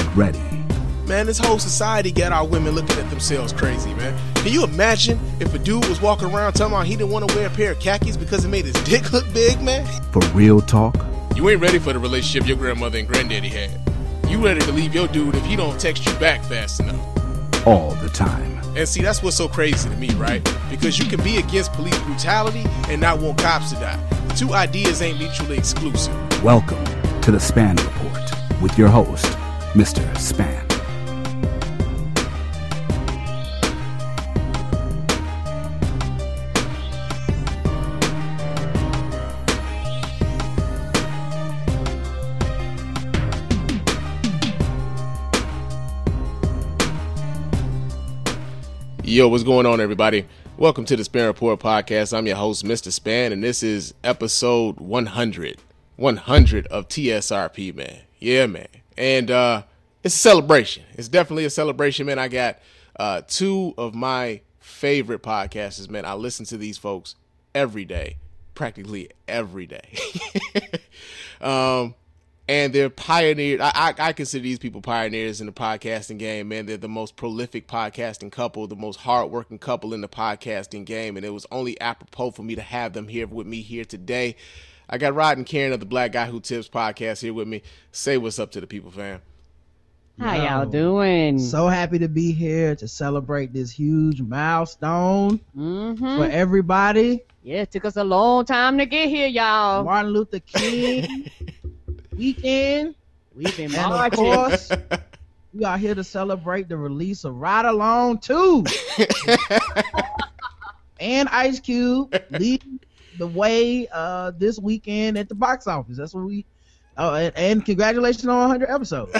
ready. Man, this whole society got our women looking at themselves crazy, man. Can you imagine if a dude was walking around telling me he didn't want to wear a pair of khakis because it made his dick look big, man? For real talk. You ain't ready for the relationship your grandmother and granddaddy had. You ready to leave your dude if he don't text you back fast enough. All the time. And see, that's what's so crazy to me, right? Because you can be against police brutality and not want cops to die. The two ideas ain't mutually exclusive. Welcome to the Span Report with your host, Mr. Span. Yo, what's going on, everybody? Welcome to the Span Report podcast. I'm your host, Mr. Span, and this is episode 100 of TSRP, man. Yeah, man. And it's a celebration. It's definitely a celebration, man. I got two of my favorite podcasters, man. I listen to these folks every day, practically every day. And they're pioneers. I consider these people pioneers in the podcasting game, man. They're the most prolific podcasting couple, the most hardworking couple in the podcasting game. And it was only apropos for me to have them here with me here today. I got Rod and Karen of the Black Guy Who Tips podcast here with me. Say what's up to the people, fam. How y'all doing? So happy to be here to celebrate this huge milestone for everybody. Yeah, it took us a long time to get here, y'all. Martin Luther King weekend. We've been And of marching. course, we are here to celebrate the release of Ride Along 2. And Ice Cube leading the way this weekend at the box office. That's what we... and congratulations on 100 episodes.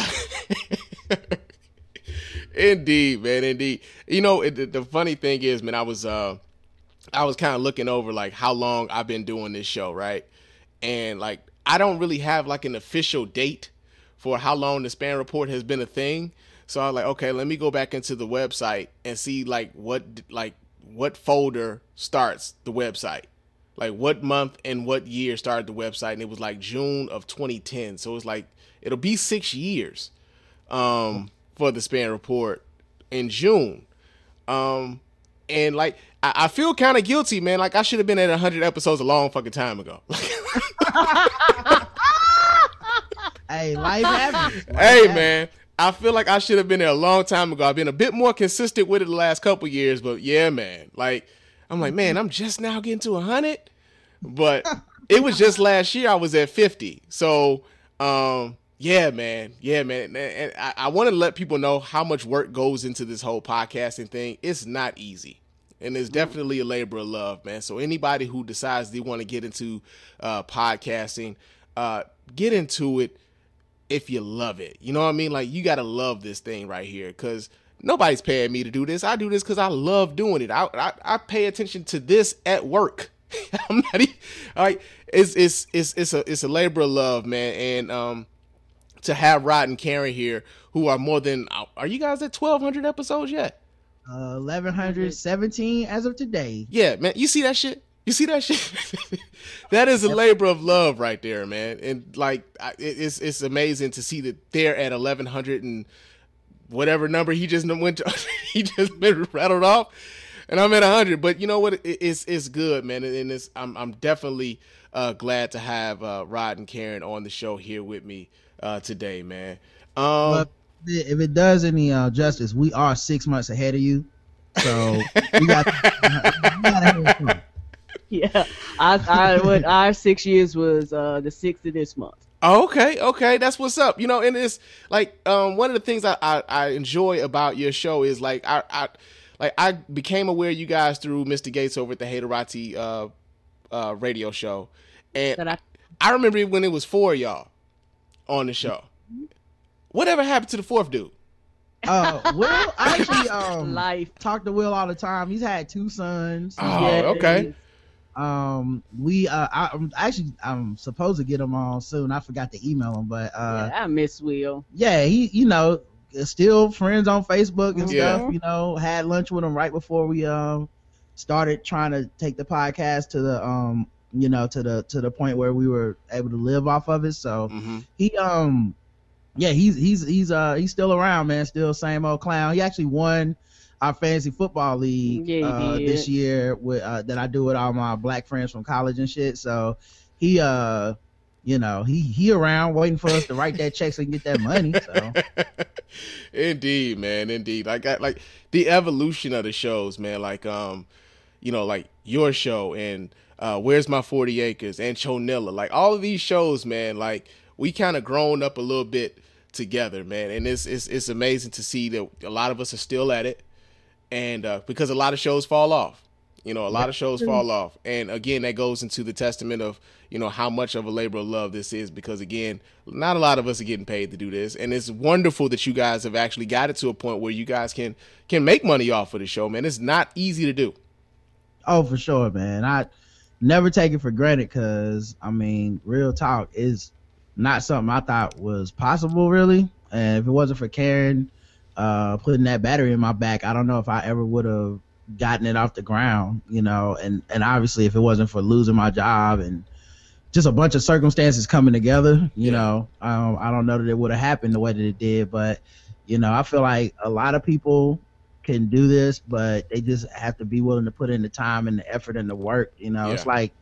Indeed, man, indeed. You know, the funny thing is, man, I was kind of looking over like how long I've been doing this show, right? And like I don't really have like an official date for how long the Span Report has been a thing. So I was like, okay, let me go back into the website and see like what folder starts the website. Like what month and what year started the website, and it was like June of 2010. So it's like it'll be 6 years for the Span Report in June. And like I feel kind of guilty, man. Like I should have been at 100 episodes a long fucking time ago. Hey, life happens. Man, I feel like I should have been there a long time ago. I've been a bit more consistent with it the last couple years, but yeah, man. Like I'm like, man, I'm just now getting to 100, but it was just last year I was at 50. So, yeah, man. And I want to let people know how much work goes into this whole podcasting thing. It's not easy, and it's definitely a labor of love, man. So anybody who decides they want to get into podcasting, get into it if you love it. You know what I mean? Like you got to love this thing right here, because nobody's paying me to do this. I do this because I love doing it. I pay attention to this at work. I'm not even, like it's a labor of love, man. And to have Rod and Karen here, who are more than, are you guys at 1,200 episodes yet? 1,117 as of today. Yeah, man. You see that shit? That is a labor of love right there, man. And like it's amazing to see that they're at 1,100 and whatever number he just went to. He just been rattled off, and I'm at 100. But you know what? It's good, man. And I'm definitely glad to have Rod and Karen on the show here with me today, man. But if it does any justice, we are 6 months ahead of you, so we got to Yeah, our 6 years was the 6th of this month. Okay, that's what's up. You know, and it's like one of the things I enjoy about your show is like I became aware of you guys through Mr. Gates over at the Haterati radio show, and I remember when it was 4 of y'all on the show. Whatever happened to the fourth dude? Will, I actually Life. talk to Will all the time. He's had 2 sons. Oh, okay. I'm supposed to get him on soon. I forgot to email him, but I miss Will. Yeah, he, still friends on Facebook and Yeah. stuff. Had lunch with him right before we started trying to take the podcast to the to the point where we were able to live off of it. So he Yeah, he's still around, man. Still same old clown. He actually won our fantasy football league Yeah, he this did. year with that I do with all my black friends from college and shit. So he he around waiting for us to write that check so he can get that money. So Indeed, man, indeed. Like the evolution of the shows, man. Like like your show and Where's My 40 Acres and Chonilla. Like all of these shows, man. Like we kind of grown up a little bit together, man. And it's amazing to see that a lot of us are still at it, and because a lot of shows fall off. A lot of shows fall off. And again, that goes into the testament of, how much of a labor of love this is, because again, not a lot of us are getting paid to do this. And it's wonderful that you guys have actually got it to a point where you guys can make money off of the show, man. It's not easy to do. oh, for sure, man. I never take it for granted because real talk is not something I thought was possible, really. And if it wasn't for Karen putting that battery in my back, I don't know if I ever would have gotten it off the ground, and obviously if it wasn't for losing my job and just a bunch of circumstances coming together, I don't know that it would have happened the way that it did. But I feel like a lot of people can do this, but they just have to be willing to put in the time and the effort and the work. It's like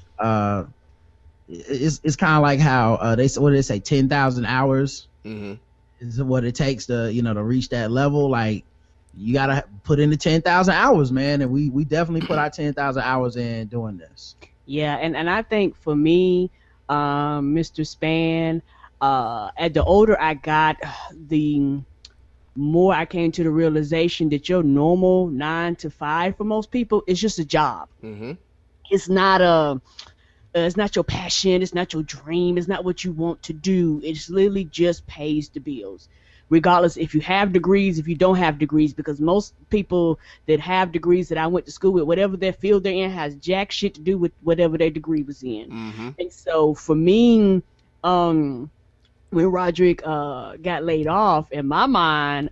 it's kind of like how what do they say, 10,000 hours is what it takes to to reach that level. Like you gotta put in the 10,000 hours, man, and we definitely put our 10,000 hours in doing this. Yeah, and I think for me, Mr. Span, at the older I got, the more I came to the realization that your normal 9 to 5 for most people is just a job. It's not it's not your passion, it's not your dream, it's not what you want to do. It's literally just pays the bills, regardless if you have degrees, if you don't have degrees, because most people that have degrees that I went to school with, whatever their field they're in, has jack shit to do with whatever their degree was in. And so for me, when Roderick got laid off, in my mind,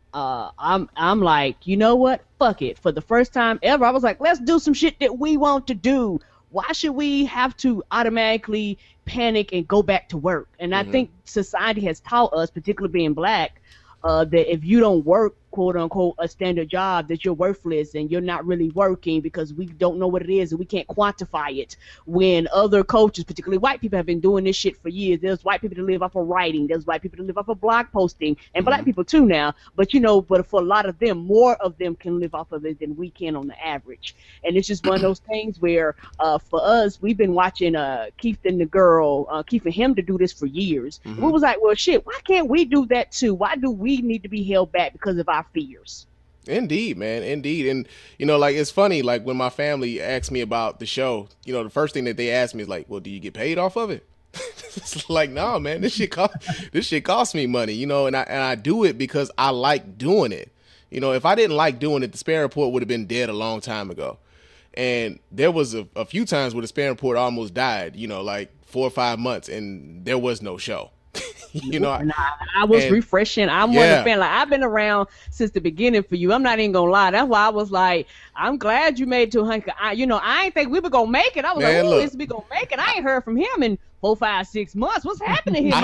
I'm like, you know what? Fuck it. For the first time ever, I was like, let's do some shit that we want to do. Why should we have to automatically panic and go back to work? And I think society has taught us, particularly being black, that if you don't work, quote unquote, a standard job, that you're worthless and you're not really working, because we don't know what it is and we can't quantify it. When other cultures, particularly white people, have been doing this shit for years. There's white people that live off of writing. There's white people that live off of blog posting, and black people too now. But but for a lot of them, more of them can live off of it than we can on the average. And it's just one of those things where for us, we've been watching Keith and the girl, Keith and him, to do this for years. We was like, well, shit, why can't we do that too? Why do we need to be held back because of our fears? Indeed, man, indeed. And like, it's funny, like when my family asked me about the show, the first thing that they asked me is like, well, do you get paid off of it? It's like, no, man, this shit costs me money, and I do it because I like doing it. If I didn't like doing it, the Span Report would have been dead a long time ago. And there was a few times where the Span Report almost died, like 4 or 5 months, and there was no show. And I was refreshing. I'm one of the fan. Like, I've been around since the beginning for you. I'm not even gonna lie. That's why I was like, I'm glad you made it to 100. I ain't think we were gonna make it. I was like, oh, we gonna make it. I ain't heard from him in 4, 5, 6 months. What's happening here?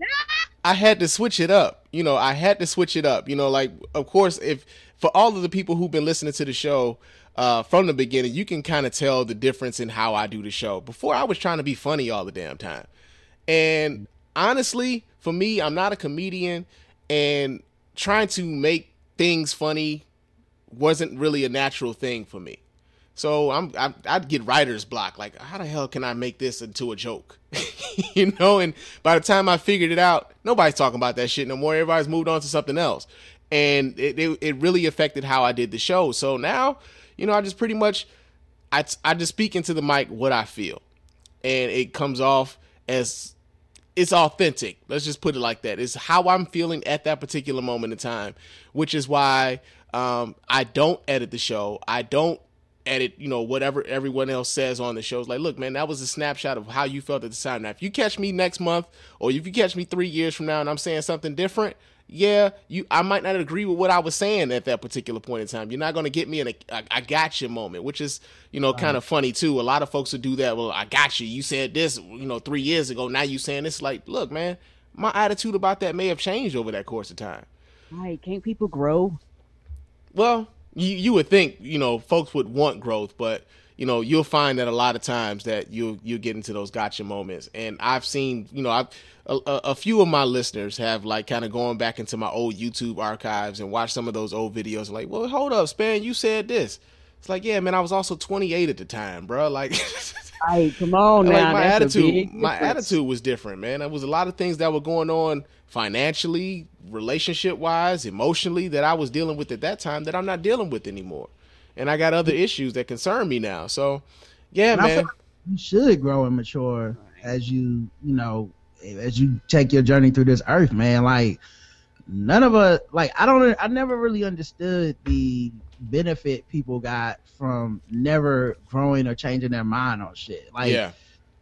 I had to switch it up. I had to switch it up. Like, of course, if for all of the people who've been listening to the show from the beginning, you can kind of tell the difference in how I do the show. Before, I was trying to be funny all the damn time, and honestly, for me, I'm not a comedian, and trying to make things funny wasn't really a natural thing for me. So I'd get writer's block. Like, how the hell can I make this into a joke? And by the time I figured it out, nobody's talking about that shit no more. Everybody's moved on to something else. And it really affected how I did the show. So now, I just pretty much, I just speak into the mic what I feel. And it comes off as, it's authentic. Let's just put it like that. It's how I'm feeling at that particular moment in time, which is why I don't edit the show. I don't edit, whatever everyone else says on the show. It's like, look, man, that was a snapshot of how you felt at the time. Now, if you catch me next month, or if you catch me 3 years from now and I'm saying something different, I might not agree with what I was saying at that particular point in time. You're not going to get me in a I got you moment, which is, kind of funny too. A lot of folks would do that. Well, I got you. You said this, 3 years ago. Now you saying this. Like, look, man, my attitude about that may have changed over that course of time. Right? Can't people grow? Well, you would think, you know, folks would want growth, but you know, you'll find that a lot of times that you get into those gotcha moments. And I've seen, you know, a few of my listeners have like kind of gone back into my old YouTube archives and watched some of those old videos. Like, well, hold up, Span, you said this. It's like, yeah, man, I was also 28 at the time, bro. Like, Hey, come on now. like That's a big my difference. attitude was different, man. There was a lot of things that were going on financially, relationship wise, emotionally, that I was dealing with at that time that I'm not dealing with anymore. And I got other issues that concern me now. So, yeah, And I feel man. like you should grow and mature as you know, as you take your journey through this earth, man. Like none of us, like I never really understood the benefit people got from never growing or changing their mind on shit. Like, Yeah.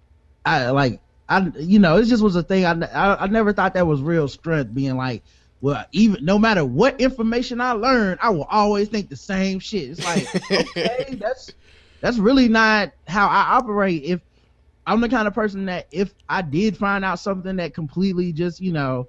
you know, it just was a thing. I never thought that was real strength, being like, well, even no matter what information I learned, I will always think the same shit. It's like, okay, that's really not how I operate. If I'm the kind of person that if I did find out something that completely just,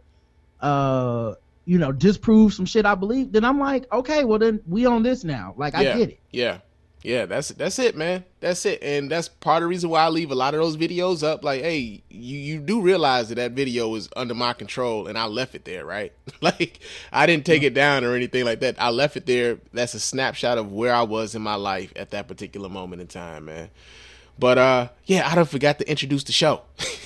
disprove some shit I believe, then I'm like, okay, well then we on this now. Like, I get it. Yeah, that's it, man. That's it. And that's part of the reason why I leave a lot of those videos up. Like, hey, you do realize that video was under my control and I left it there, right? Like, I didn't take it down or anything like that. I left it there. That's a snapshot of where I was in my life at that particular moment in time, man. But yeah, I done forgot to introduce the show.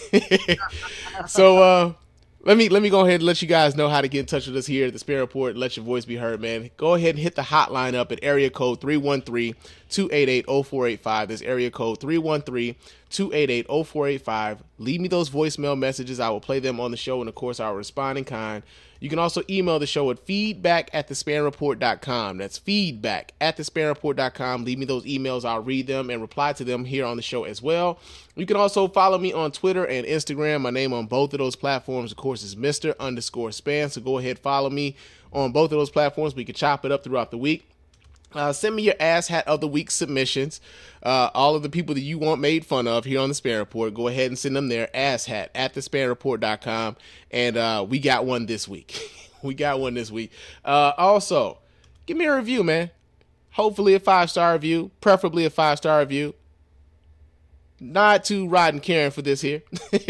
So let me go ahead and let you guys know how to get in touch with us here at the Span Report and let your voice be heard, man. Go ahead and hit the hotline up at area code 313-288-0485. That's area code 313-288-0485. Leave me those voicemail messages. I will play them on the show, and of course, I'll respond in kind. You can also email the show at feedback@thespanreport.com. That's feedback@thespanreport.com. Leave me those emails. I'll read them and reply to them here on the show as well. You can also follow me on Twitter and Instagram. My name on both of those platforms, of course, is Mr_Span. So go ahead, follow me on both of those platforms. We can chop it up throughout the week. Send me your ass hat of the week submissions. All of the people that you want made fun of here on the Span Report, go ahead and send them their ass hat at thespanreport.com. And we got one this week. We got one this week. Also, give me a review, man. Hopefully a 5-star review, preferably a 5-star review. Not to Rod and Karen for this here.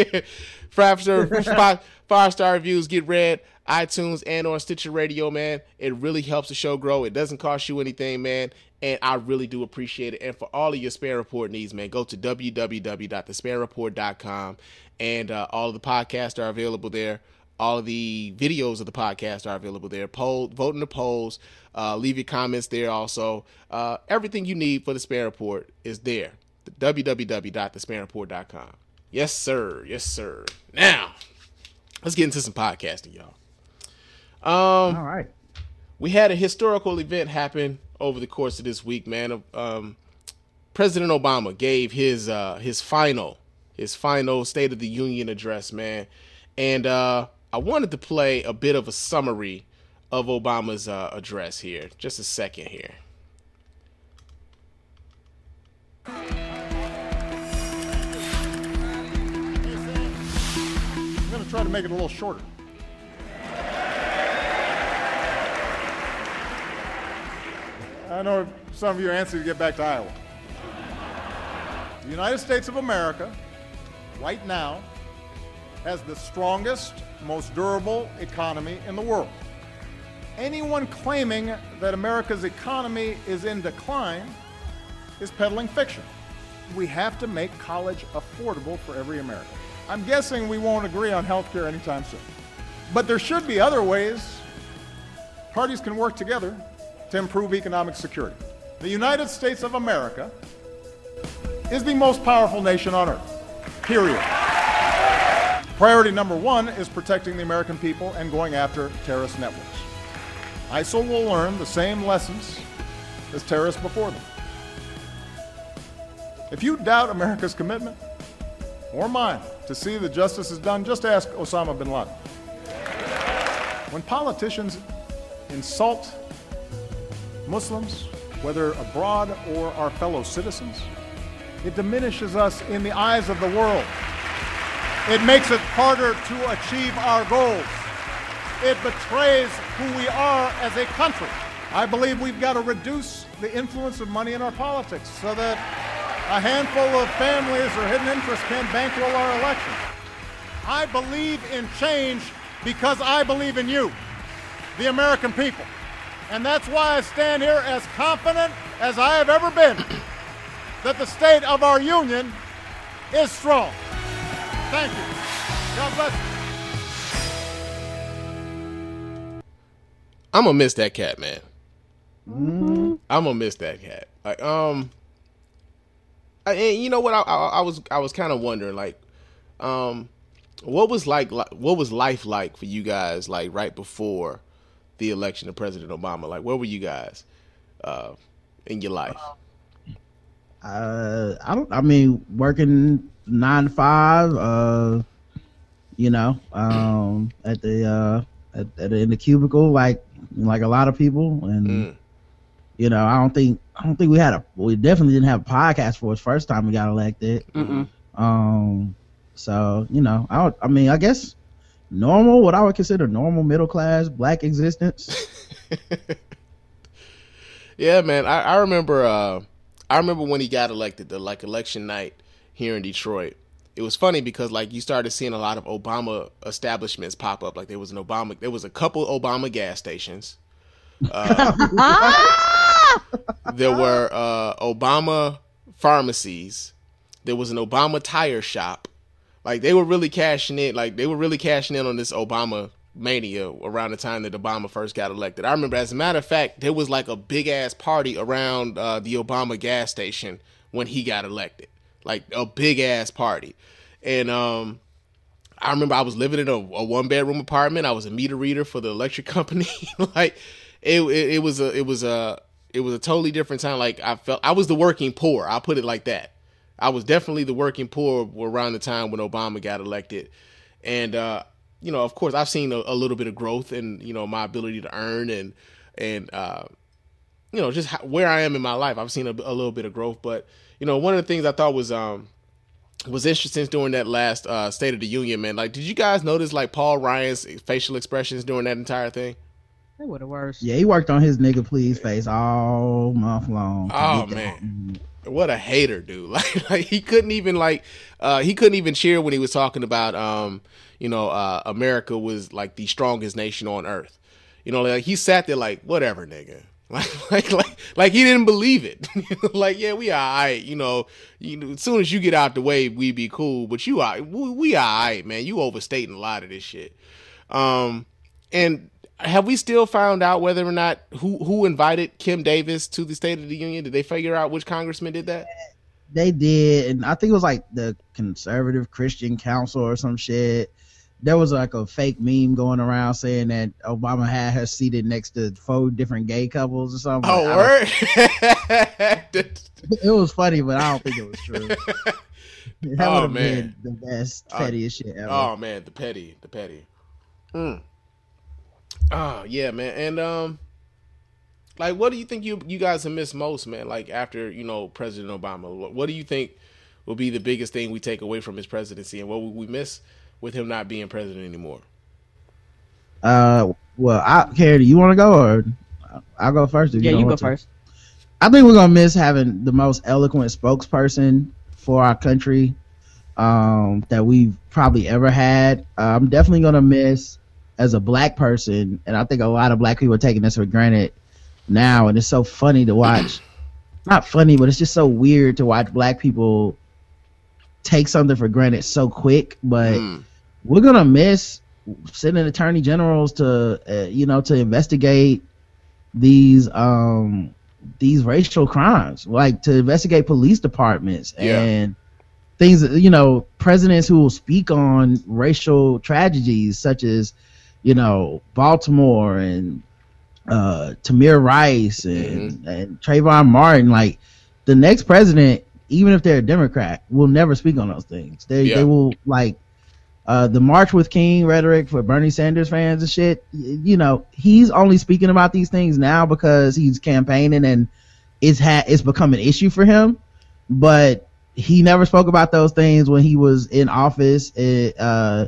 5-star reviews get read. iTunes and on Stitcher Radio, man. It really helps the show grow. It doesn't cost you anything, man, and I really do appreciate it. And for all of your Span Report needs, man, go to www.thespanreport.com, and all of the podcasts are available there. All of the videos of the podcast are available there. Vote in the polls. Leave your comments there also. Everything you need for the Span Report is there. www.thespanreport.com. Yes, sir. Yes, sir. Now, let's get into some podcasting, y'all. All right. We had a historical event happen over the course of this week, man. President Obama gave his final State of the Union address, man. And I wanted to play a bit of a summary of Obama's address here. Just a second here. I'm going to try to make it a little shorter. I know some of you are anxious to get back to Iowa. The United States of America, right now, has the strongest, most durable economy in the world. Anyone claiming that America's economy is in decline is peddling fiction. We have to make college affordable for every American. I'm guessing we won't agree on health care anytime soon. But there should be other ways parties can work together to improve economic security. The United States of America is the most powerful nation on earth, period. Priority number one is protecting the American people and going after terrorist networks. ISIL will learn the same lessons as terrorists before them. If you doubt America's commitment, or mine, to see that justice is done, just ask Osama bin Laden. When politicians insult Muslims, whether abroad or our fellow citizens, it diminishes us in the eyes of the world. It makes it harder to achieve our goals. It betrays who we are as a country. I believe we've got to reduce the influence of money in our politics so that a handful of families or hidden interests can't bankroll our election. I believe in change because I believe in you, the American people. And that's why I stand here as confident as I have ever been that the state of our union is strong. Thank you. God bless you. I'm gonna miss that cat, man. I'm gonna miss that cat. Like, and you know what? I was kind of wondering, like, what was life like for you guys, like right before the election of President Obama? Like, where were you guys in your life? I mean, working 9 to 5, you know, at the in the cubicle, like a lot of people, and you know, I don't think we definitely didn't have a podcast for us first time we got elected. So you know, I mean, I guess normal, what I would consider normal middle class black existence. Yeah, man, I remember when he got elected, the election night here in Detroit. It was funny because like you started seeing a lot of Obama establishments pop up. Like there was a couple Obama gas stations. There were Obama pharmacies. There was an Obama tire shop. Like they were really cashing in. Like they were really cashing in on this Obama mania around the time that Obama first got elected. I remember, as a matter of fact, there was like a big ass party around the Obama gas station when he got elected. Like a big ass party. And I remember I was living in a 1-bedroom apartment. I was a meter reader for the electric company. Like it was a totally different time. Like I was the working poor. I'll put it like that. I was definitely the working poor around the time when Obama got elected. And you know, of course, I've seen a little bit of growth in, you know, my ability to earn and you know, just where I am in my life. I've seen a little bit of growth. But, you know, one of the things I thought was interesting during that last State of the Union, man. Like, did you guys notice like Paul Ryan's facial expressions during that entire thing? They were the worst. Yeah, he worked on his nigga please face all month long. Oh man, what a hater, dude! Like he couldn't even cheer when he was talking about you know, America was like the strongest nation on earth. You know, like he sat there like, whatever, nigga. Like he didn't believe it. Like, yeah, we all right. You know, as soon as you get out the way, we be cool. But we all right, man. You overstating a lot of this shit. And have we still found out whether or not who invited Kim Davis to the State of the Union? Did they figure out which congressman did that? They did, and I think it was like the Conservative Christian Council or some shit. There was like a fake meme going around saying that Obama had her seated next to 4 different gay couples or something. Oh, word? It was funny, but I don't think it was true. That would have been the best, pettiest shit ever. Oh, man, the petty. Oh, yeah, man. And, like, what do you think you guys have missed most, man? Like, after, you know, President Obama, what do you think will be the biggest thing we take away from his presidency, and what will we miss with him not being president anymore? Well, Carrie, do you want to go, or I'll go first? Yeah, you go first. I think we're gonna miss having the most eloquent spokesperson for our country that we've probably ever had. I'm definitely gonna miss, as a black person, and I think a lot of black people are taking this for granted now, and it's so funny to watch. Not funny, but it's just so weird to watch black people take something for granted so quick. But we're gonna miss sending attorney generals to you know, to investigate these racial crimes, like to investigate police departments and things, you know, presidents who will speak on racial tragedies such as, you know, Baltimore and Tamir Rice and Trayvon Martin. Like, the next president, even if they're a Democrat, will never speak on those things. They will, like, the March with King rhetoric for Bernie Sanders fans and shit. You know, he's only speaking about these things now because he's campaigning and it's become an issue for him. But he never spoke about those things when he was in office. When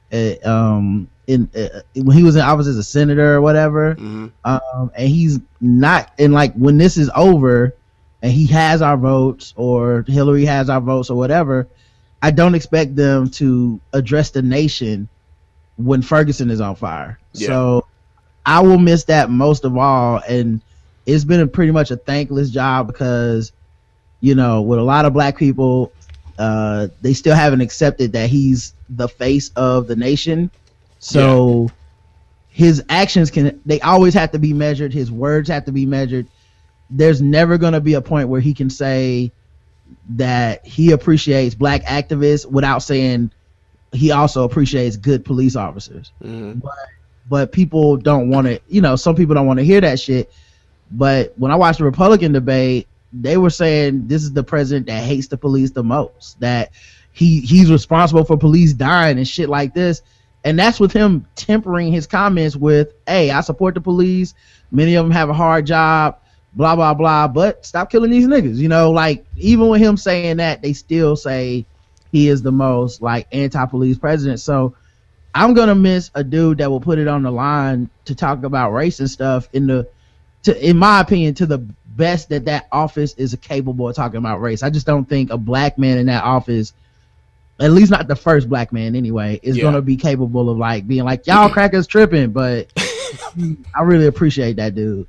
he was in office as a senator or whatever. Mm-hmm. And he's not. And like when this is over, and he has our votes, or Hillary has our votes, or whatever, I don't expect them to address the nation when Ferguson is on fire. Yeah. So I will miss that most of all. And it's been pretty much a thankless job because, you know, with a lot of black people, they still haven't accepted that he's the face of the nation. So his actions they always have to be measured. His words have to be measured. There's never going to be a point where he can say that he appreciates black activists without saying he also appreciates good police officers. Mm-hmm. But people don't want to, you know, some people don't want to hear that shit. But when I watched the Republican debate, they were saying this is the president that hates the police the most, that he's responsible for police dying and shit like this. And that's with him tempering his comments with, hey, I support the police. Many of them have a hard job, blah, blah, blah. But stop killing these niggas. You know, like, even with him saying that, they still say he is the most, like, anti-police president. So I'm going to miss a dude that will put it on the line to talk about race and stuff in my opinion, to the best that office is capable of talking about race. I just don't think a black man in that office, at least not the first black man anyway, is going to be capable of like being like, y'all crackers tripping. But I really appreciate that dude.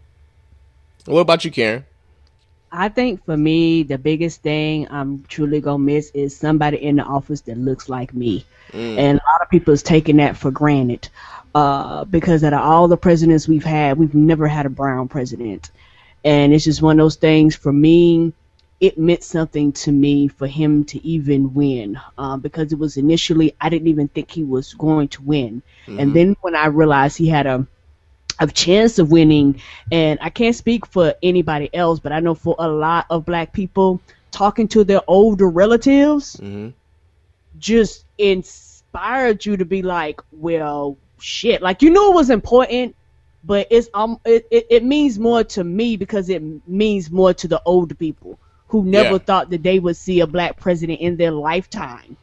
What about you, Karen? I think for me, the biggest thing I'm truly gonna miss is somebody in the office that looks like me. And a lot of people is taking that for granted. Because out of all the presidents we've had, we've never had a brown president. And it's just one of those things. For me, it meant something to me for him to even win, because it was initially, I didn't even think he was going to win. Mm-hmm. And then when I realized he had a chance of winning, and I can't speak for anybody else, but I know for a lot of black people, talking to their older relatives just inspired you to be like, well, shit, like, you know, it was important, but it means more to me because it means more to the older people who never thought that they would see a black president in their lifetime.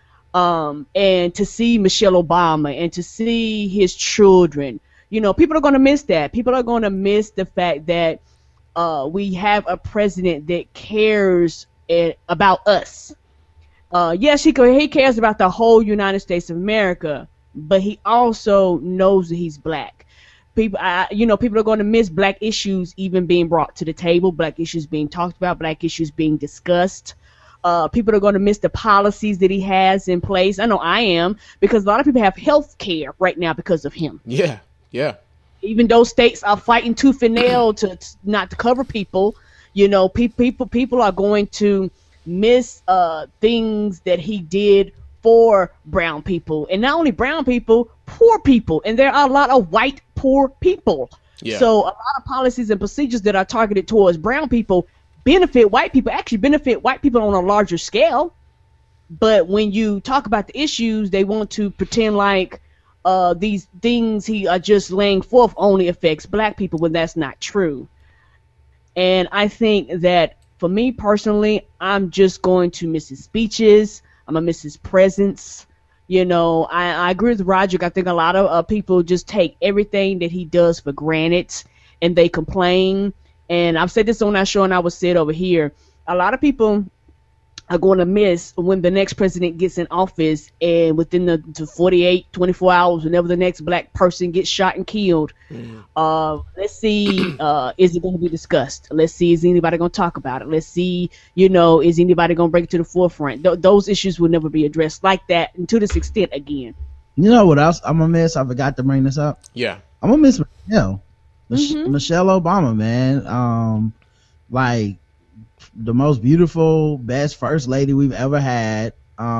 And to see Michelle Obama and to see his children, you know, people are going to miss that. People are going to miss the fact that we have a president that cares about us. Yes, he cares about the whole United States of America, but he also knows that he's black. People are going to miss black issues even being brought to the table, black issues being talked about, black issues being discussed. People are going to miss the policies that he has in place. I know I am, because a lot of people have health care right now because of him. Yeah, yeah. Even though states are fighting tooth and nail to not to cover people, you know, people are going to miss things that he did for brown people, and not only brown people, poor people, and there are a lot of white poor people. Yeah. So a lot of policies and procedures that are targeted towards brown people benefit white people, actually benefit white people on a larger scale. But when you talk about the issues, they want to pretend like these things he are just laying forth only affects black people, when that's not true. And I think that for me personally, I'm just going to miss his speeches. I'm gonna miss his presence. You know, I agree with Roderick. I think a lot of people just take everything that he does for granted, and they complain. And I've said this on our show, and I will say it over here. A lot of people are going to miss when the next president gets in office, and within the 48, 24 hours, whenever the next black person gets shot and killed, let's see, is it going to be discussed? Let's see, is anybody going to talk about it? Let's see, you know, is anybody going to bring it to the forefront? Those issues will never be addressed like that, and to this extent again. You know what else I'm going to miss? I forgot to bring this up. Yeah. I'm going to miss Michelle Obama, man. Like, the most beautiful, best first lady we've ever had,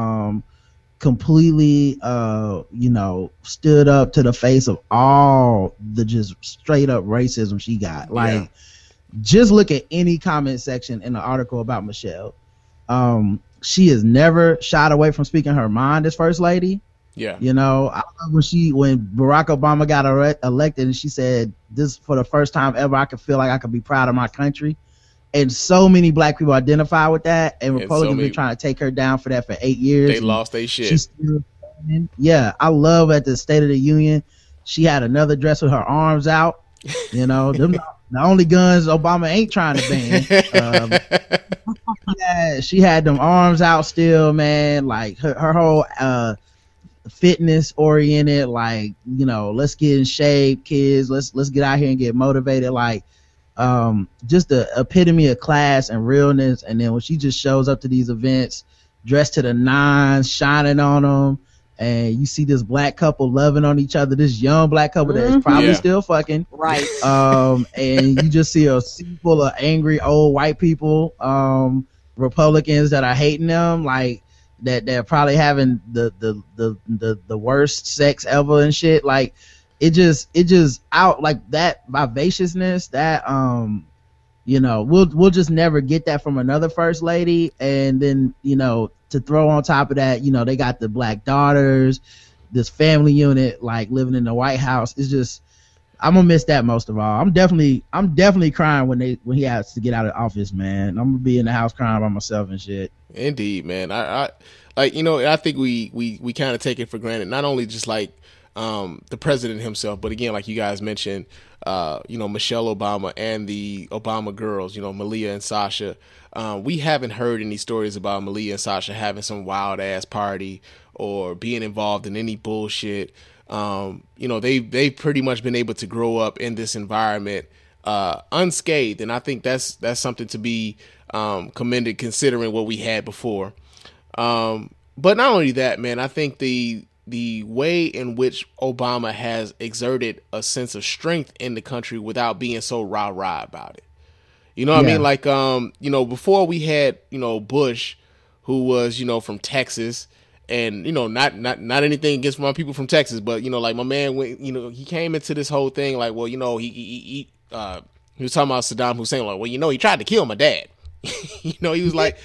completely, you know, stood up to the face of all the just straight up racism she got. Like, just look at any comment section in the article about Michelle. She has never shied away from speaking her mind as first lady. Yeah. You know, I love when Barack Obama got elected, and she said, this for the first time ever, I could feel like I could be proud of my country. and so many black people identify with that, and Republicans many- been trying to take her down for that for 8 years. They lost their shit. She's still, yeah, I love at the State of the Union, she had another dress with her arms out. You know, them the only guns Obama ain't trying to ban. She had them arms out still, man. Like her whole fitness oriented, like, you know, let's get in shape, kids. Let's get out here and get motivated. Like, just the epitome of class and realness. And then when she just shows up to these events, dressed to the nines, shining on them, and you see this black couple loving on each other, this young black couple that is probably still fucking, right. And you just see a sea full of angry old white people, Republicans that are hating them, like that they're probably having the worst sex ever and shit. Like it just out like that vivaciousness that you know, we'll just never get that from another first lady. And then, you know, to throw on top of that, you know, they got the black daughters, this family unit, like living in the White House. It's just, I'm gonna miss that most of all. I'm definitely crying when he has to get out of office, man. I'm gonna be in the house crying by myself and shit. Indeed, man. I like, you know, I think we kind of take it for granted, not only just like the president himself, but again, like you guys mentioned, you know, Michelle Obama and the Obama girls, you know, Malia and Sasha. We haven't heard any stories about Malia and Sasha having some wild ass party or being involved in any bullshit. You know, they've pretty much been able to grow up in this environment unscathed, and I think that's something to be commended considering what we had before. But not only that, man, I think the way in which Obama has exerted a sense of strength in the country without being so rah-rah about it. You know what I mean? Like, you know, before we had, you know, Bush, who was, you know, from Texas, and, you know, not anything against my people from Texas, but, you know, like my man, you know, he came into this whole thing like, well, you know, he was talking about Saddam Hussein, like, well, you know, he tried to kill my dad. You know, he was like,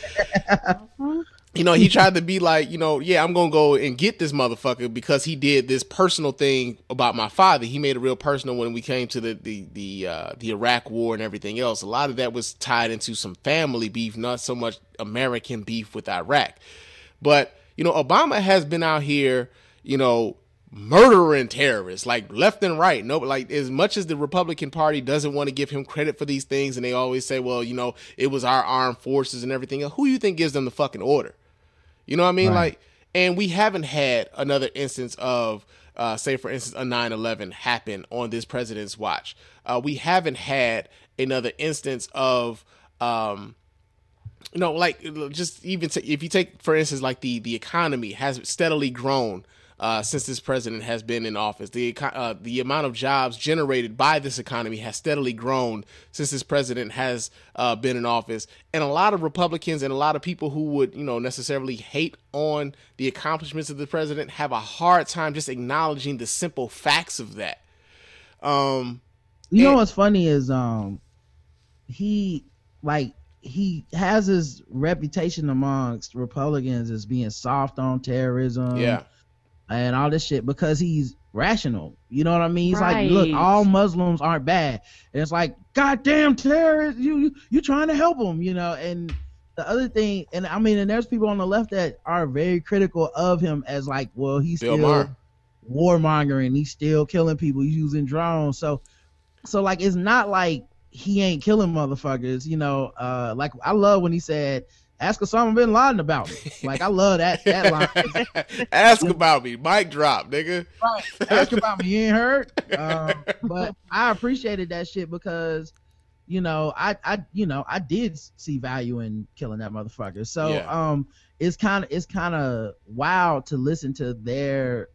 you know, he tried to be like, you know, yeah, I'm going to go and get this motherfucker because he did this personal thing about my father. He made it real personal when we came to the Iraq war and everything else. A lot of that was tied into some family beef, not so much American beef with Iraq. But, you know, Obama has been out here, you know, murdering terrorists like left and right. No, like as much as the Republican Party doesn't want to give him credit for these things, and they always say, well, you know, it was our armed forces and everything else. Who do you think gives them the fucking order? You know what I mean? Right. Like, and we haven't had another instance of, say, for instance, a 9/11 happen on this president's watch. We haven't had another instance of, you know, like just even if you take, for instance, like the economy has steadily grown since this president has been in office. The amount of jobs generated by this economy has steadily grown since this president has been in office. And a lot of Republicans and a lot of people who would, you know, necessarily hate on the accomplishments of the president have a hard time just acknowledging the simple facts of that. You know what's funny is he has his reputation amongst Republicans as being soft on terrorism. Yeah. And all this shit because he's rational. You know what I mean? He's right. like, look, all Muslims aren't bad. And it's like, goddamn terrorists, you trying to help them, you know? And the other thing, and I mean, and there's people on the left that are very critical of him as like, well, he's Bill still Maher. warmongering. He's still killing people. He's using drones. So like, it's not like he ain't killing motherfuckers, you know? Like, I love when he said, ask Osama bin Laden about me. Like, I love that line. Ask about me. Mic drop, nigga. Right. Ask about me. You ain't heard. But I appreciated that shit because, you know, I did see value in killing that motherfucker. So, Yeah. It's kind of wild to listen to their,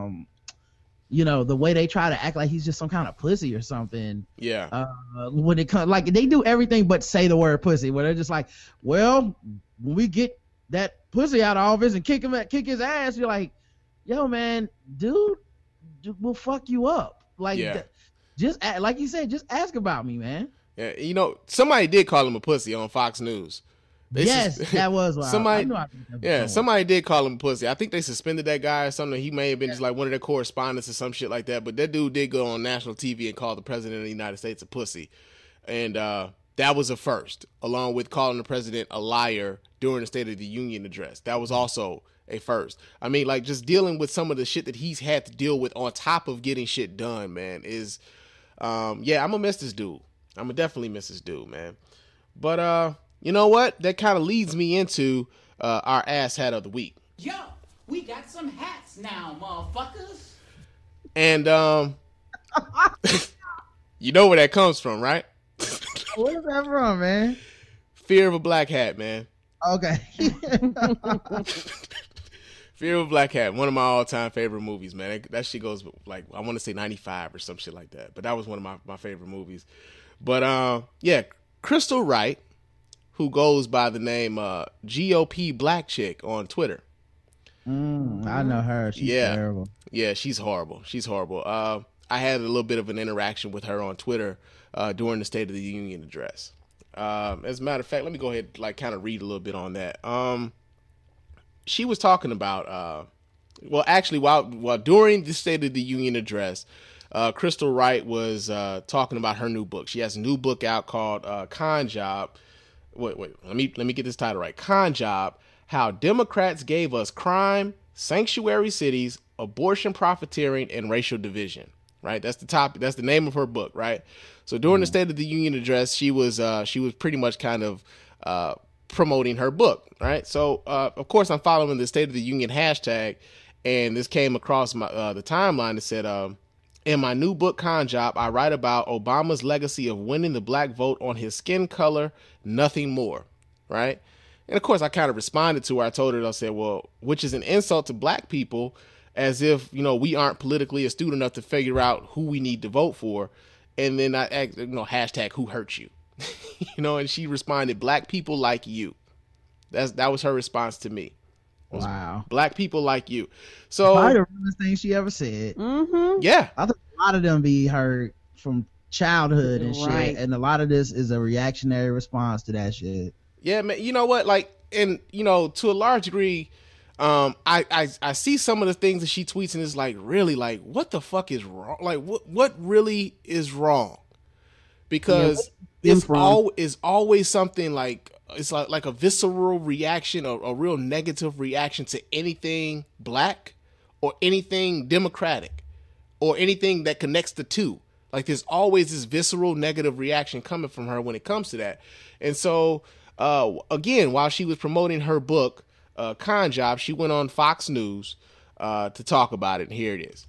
you know, the way they try to act like he's just some kind of pussy or something. Yeah. When it comes, like, they do everything but say the word pussy, where they're just like, well, when we get that pussy out of office and kick his ass, you're like, yo, man, dude will fuck you up. Like, Yeah. just like you said, just ask about me, man. Yeah. You know, somebody did call him a pussy on Fox News. That was wild. Somebody did call him a pussy. I think they suspended that guy or something. He may have been just like one of their correspondents or some shit like that. But that dude did go on national TV and call the president of the United States a pussy. And That was a first, along with calling the president a liar during the State of the Union address. That was also a first. I mean, like, just dealing with some of the shit that he's had to deal with on top of getting shit done, man, is, yeah, I'm gonna miss this dude. I'm gonna definitely miss this dude, man. But, you know what? That kind of leads me into our ass hat of the week. Yo, we got some hats now, motherfuckers. And, you know where that comes from, right? Where's that from, man? Fear of a Black Hat, man. Okay. Fear of a Black Hat, one of my all-time favorite movies, man. That shit goes, like, I want to say 95 or some shit like that. But that was one of my favorite movies. But, yeah, Crystal Wright, who goes by the name GOP Black Chick on Twitter. I know her. She's terrible. Yeah, she's horrible. She's horrible. I had a little bit of an interaction with her on Twitter during the State of the Union address. As a matter of fact, let me go ahead and kind of read a little bit on that. She was talking about, well, actually, while during the State of the Union address, Crystal Wright was talking about her new book. She has a new book out called Con Job. Wait, let me get this title right. Con Job: How Democrats Gave Us Crime, Sanctuary Cities, Abortion Profiteering, and Racial Division. Right, that's the topic. That's the name of her book. Right. So during the State of the Union address, she was pretty much kind of promoting her book. Right. So of course I'm following the State of the Union hashtag, and this came across my the timeline that said, in my new book, Con Job, I write about Obama's legacy of winning the black vote on his skin color, nothing more. Right. And of course I kind of responded to her. I told her, I said, well, which is an insult to black people, as if, you know, we aren't politically astute enough to figure out who we need to vote for. And then I asked, you know, hashtag who hurt you, you know, and she responded, black people like you. That was her response to me. Wow. Black people like you. So probably the realest thing she ever said. Mm-hmm. Yeah. I think a lot of them be hurt from childhood and Right. shit. And a lot of this is a reactionary response to that shit. Yeah, man. You know what? Like, and, you know, to a large degree, I see some of the things that she tweets and it's like, really, like, what the fuck is wrong? Like, what really is wrong? Because it's always something like, it's like a visceral reaction, a real negative reaction to anything black or anything democratic or anything that connects the two. Like, there's always this visceral negative reaction coming from her when it comes to that. And so, again, while she was promoting her book, Con Job, she went on Fox News to talk about it, and here it is.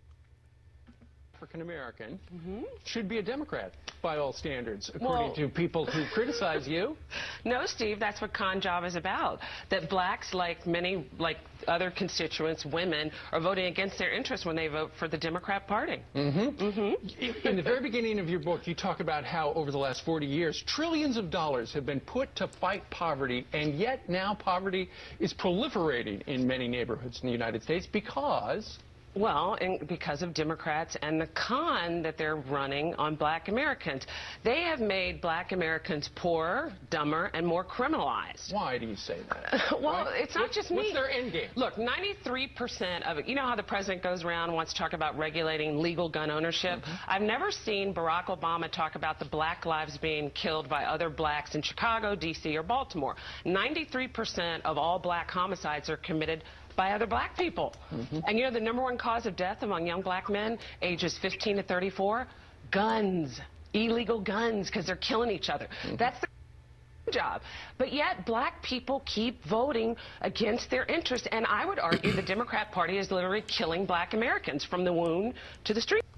African American should be a Democrat by all standards, according to people who criticize you. No, Steve, that's what Con Job is about. That blacks, like many, like other constituents, women, are voting against their interests when they vote for the Democrat Party. In the very beginning of your book, you talk about how over the last 40 years, trillions of dollars have been put to fight poverty, and yet now poverty is proliferating in many neighborhoods in the United States because... Well, because of Democrats and the con that they're running on black Americans. They have made black Americans poorer, dumber, and more criminalized. Why do you say that? Well, it's not just me. What's their end game? Look, 93% of it, you know how the president goes around and wants to talk about regulating legal gun ownership? I've never seen Barack Obama talk about the black lives being killed by other blacks in Chicago, D.C., or Baltimore. 93% of all black homicides are committed by other black people. And you know the number one cause of death among young black men ages 15 to 34? Guns, illegal guns, because they're killing each other. That's the job. But yet black people keep voting against their interests, and I would argue the Democrat Party is literally killing black Americans from the womb to the street.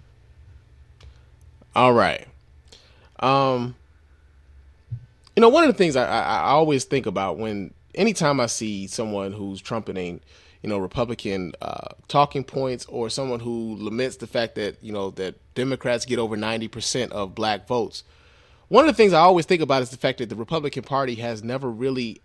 All right. You know, one of the things I always think about anytime I see someone who's trumpeting, you know, Republican talking points, or someone who laments the fact that, you know, that Democrats get over 90% of black votes. One of the things I always think about is the fact that the Republican Party has never really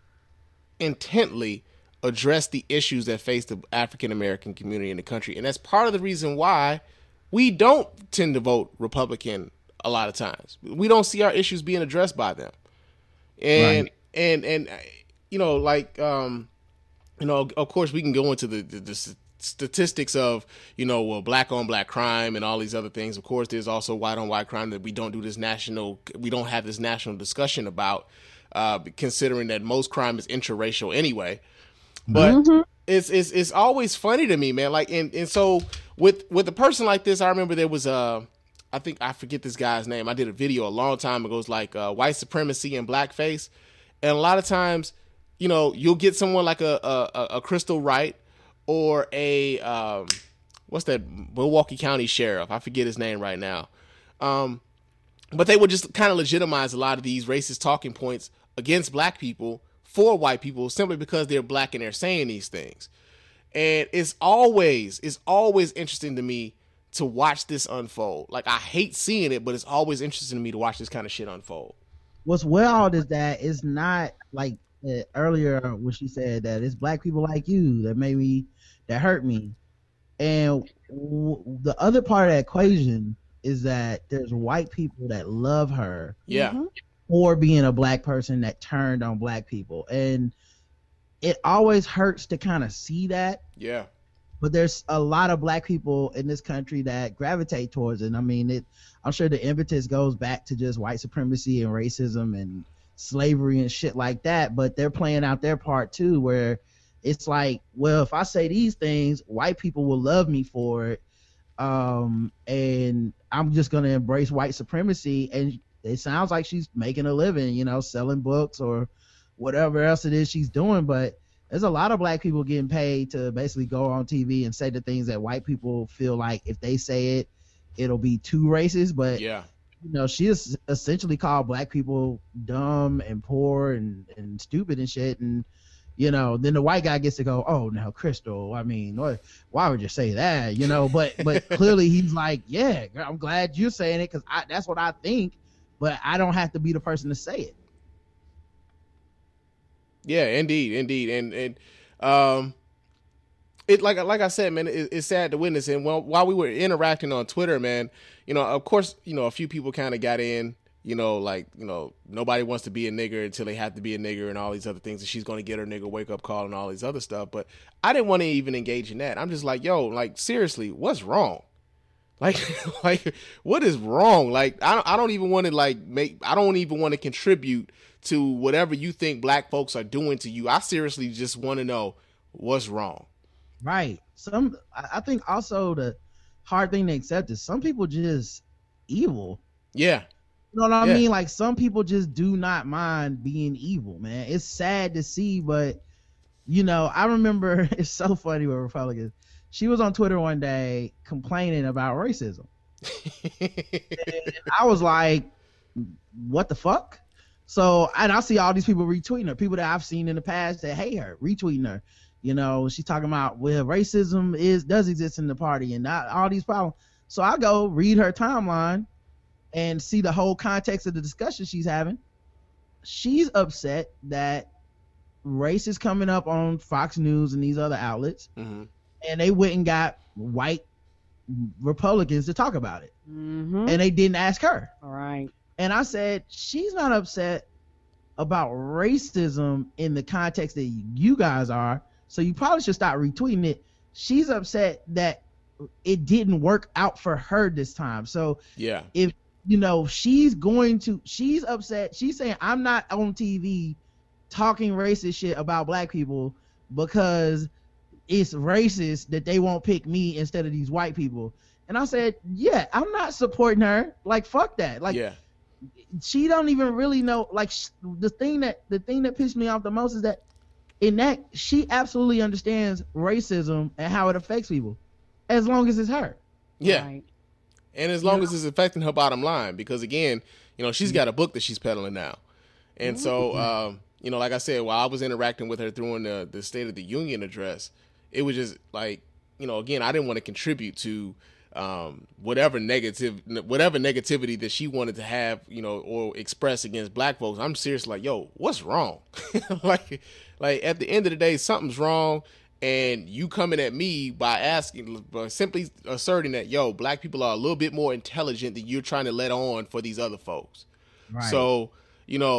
intently addressed the issues that face the African American community in the country. And that's part of the reason why we don't tend to vote Republican a lot of times. We don't see our issues being addressed by them. And, and you know, like, you know, of course we can go into the statistics of, you know, well, black on black crime and all these other things. Of course, there's also white on white crime that we don't have this national discussion about, considering that most crime is interracial anyway. But it's always funny to me, man. Like, and so with a person like this, I remember there was I forget this guy's name. I did a video a long time ago. It's like white supremacy and blackface. And a lot of times, you know, you'll get someone like a Crystal Wright or a what's that Milwaukee County sheriff? I forget his name right now. But they would just kind of legitimize a lot of these racist talking points against black people for white people simply because they're black and they're saying these things. And it's always interesting to me to watch this unfold. Like, I hate seeing it, but it's always interesting to me to watch this kind of shit unfold. What's wild is that it's not like earlier when she said that it's black people like you that hurt me. And the other part of that equation is that there's white people that love her. Yeah. For being a black person that turned on black people. And it always hurts to kind of see that. Yeah. But there's a lot of black people in this country that gravitate towards it. And I mean, I'm sure the impetus goes back to just white supremacy and racism and slavery and shit like that. But they're playing out their part too, where it's like, well, if I say these things, white people will love me for it. And I'm just going to embrace white supremacy. And it sounds like she's making a living, you know, selling books or whatever else it is she's doing. But there's a lot of black people getting paid to basically go on TV and say the things that white people feel like if they say it, it'll be too racist. But, yeah, you know, she is essentially called black people dumb and poor and stupid and shit. And, you know, then the white guy gets to go, oh, now, Crystal, I mean, why would you say that? You know, but clearly he's like, yeah, I'm glad you're saying it because that's what I think, but I don't have to be the person to say it. Yeah, indeed, and it like I said, man, it's sad to witness. And while we were interacting on Twitter, man, you know, of course, you know, a few people kind of got in, you know, like, you know, nobody wants to be a nigger until they have to be a nigger and all these other things, and she's going to get her nigger wake up call and all these other stuff. But I didn't want to even engage in that. I'm just like, yo, like, seriously, what's wrong? Like, what is wrong? Like, I don't even want to I don't even want to contribute to whatever you think black folks are doing to you. I seriously just want to know what's wrong. Right. I think also the hard thing to accept is some people just evil. Yeah. You know what I mean? Like, some people just do not mind being evil, man. It's sad to see, but, you know, I remember, it's so funny with Republicans. She was on Twitter one day complaining about racism. And I was like, what the fuck? So, and I see all these people retweeting her, people that I've seen in the past that hate her, retweeting her. You know, she's talking about, well, racism does exist in the party and not all these problems. So I go read her timeline and see the whole context of the discussion she's having. She's upset that race is coming up on Fox News and these other outlets, and they went and got white Republicans to talk about it, and they didn't ask her. All right. And I said, she's not upset about racism in the context that you guys are, so you probably should stop retweeting it. She's upset that it didn't work out for her this time. So yeah, if, you know, she's upset. She's saying, I'm not on TV talking racist shit about black people because it's racist that they won't pick me instead of these white people. And I said, yeah, I'm not supporting her. Like, fuck that. Like, yeah. She don't even really know. Like, the thing that pissed me off the most is that in that she absolutely understands racism and how it affects people, as long as it's her. Yeah. Right. And as long as it's affecting her bottom line, because again, you know, she's got a book that she's peddling now. And so, you know, like I said, while I was interacting with her during the State of the Union address, it was just like, you know, again, I didn't want to contribute to whatever negativity that she wanted to have, you know, or express against black folks. I'm seriously like, yo, what's wrong? like at the end of the day, something's wrong. And you coming at me by simply asserting that, yo, black people are a little bit more intelligent than you're trying to let on for these other folks. Right. So, you know,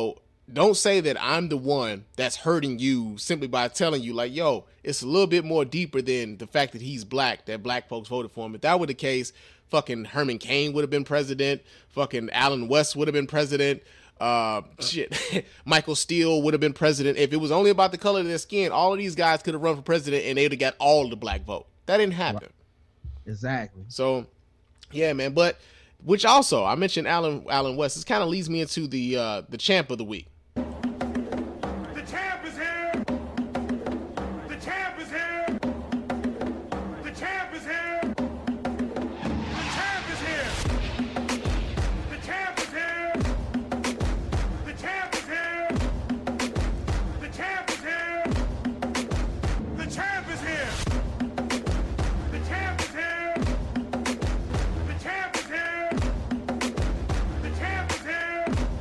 don't say that I'm the one that's hurting you simply by telling you like, yo, it's a little bit more deeper than the fact that he's black, that black folks voted for him. If that were the case, fucking Herman Cain would have been president. Fucking Allen West would have been president. Michael Steele would have been president. If it was only about the color of their skin, all of these guys could have run for president and they'd have got all the black vote. That didn't happen. Exactly. So, yeah, man. But which also, I mentioned Allen West. This kind of leads me into the champ of the week. The champ is here. The champ is here. The champ is here. The champ is here. The champ is here. The champ is here. The champ is here. The champ is here. The champ is here. The champ is here. The champ is here.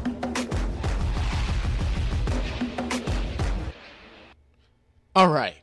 All right.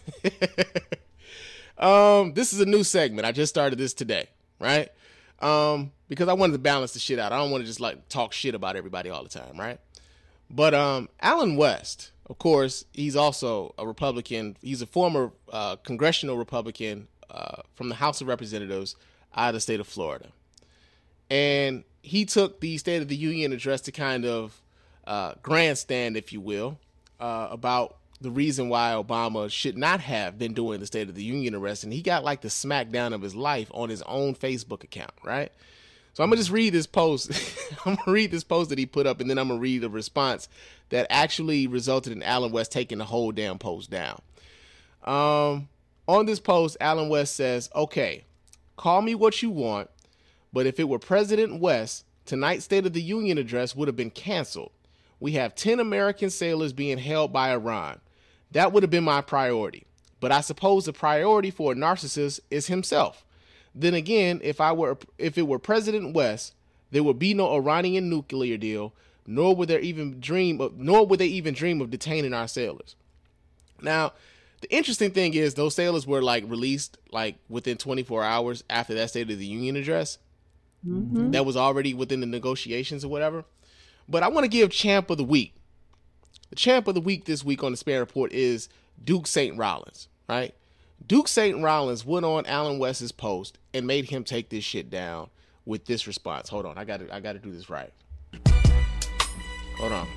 This is a new segment. I just started this today, right? Because I wanted to balance the shit out. I don't want to just like talk shit about everybody all the time, right? But Allen West, of course, he's also a Republican. He's a former congressional Republican from the House of Representatives out of the state of Florida. And he took the State of the Union address to kind of grandstand, if you will, about the reason why Obama should not have been doing the State of the Union address. And he got like the smackdown of his life on his own Facebook account, right? So I'm going to just read this post. I'm going to read this post that he put up, and then I'm going to read the response that actually resulted in Allen West taking the whole damn post down. On this post, Allen West says, okay, call me what you want, but if it were President West, tonight's State of the Union address would have been canceled. We have 10 American sailors being held by Iran. That would have been my priority. But I suppose the priority for a narcissist is himself. Then again, if it were President West, there would be no Iranian nuclear deal, nor would they even dream of detaining our sailors. Now, the interesting thing is those sailors were like released like within 24 hours after that State of the Union address. Mm-hmm. That was already within the negotiations or whatever. But I want to give champ of the week. The champ of the week this week on the Span Report is Duke St. Rollins, right? Duke St. Rollins went on Allen West's post and made him take this shit down with this response. Hold on, I got to do this right. Hold on.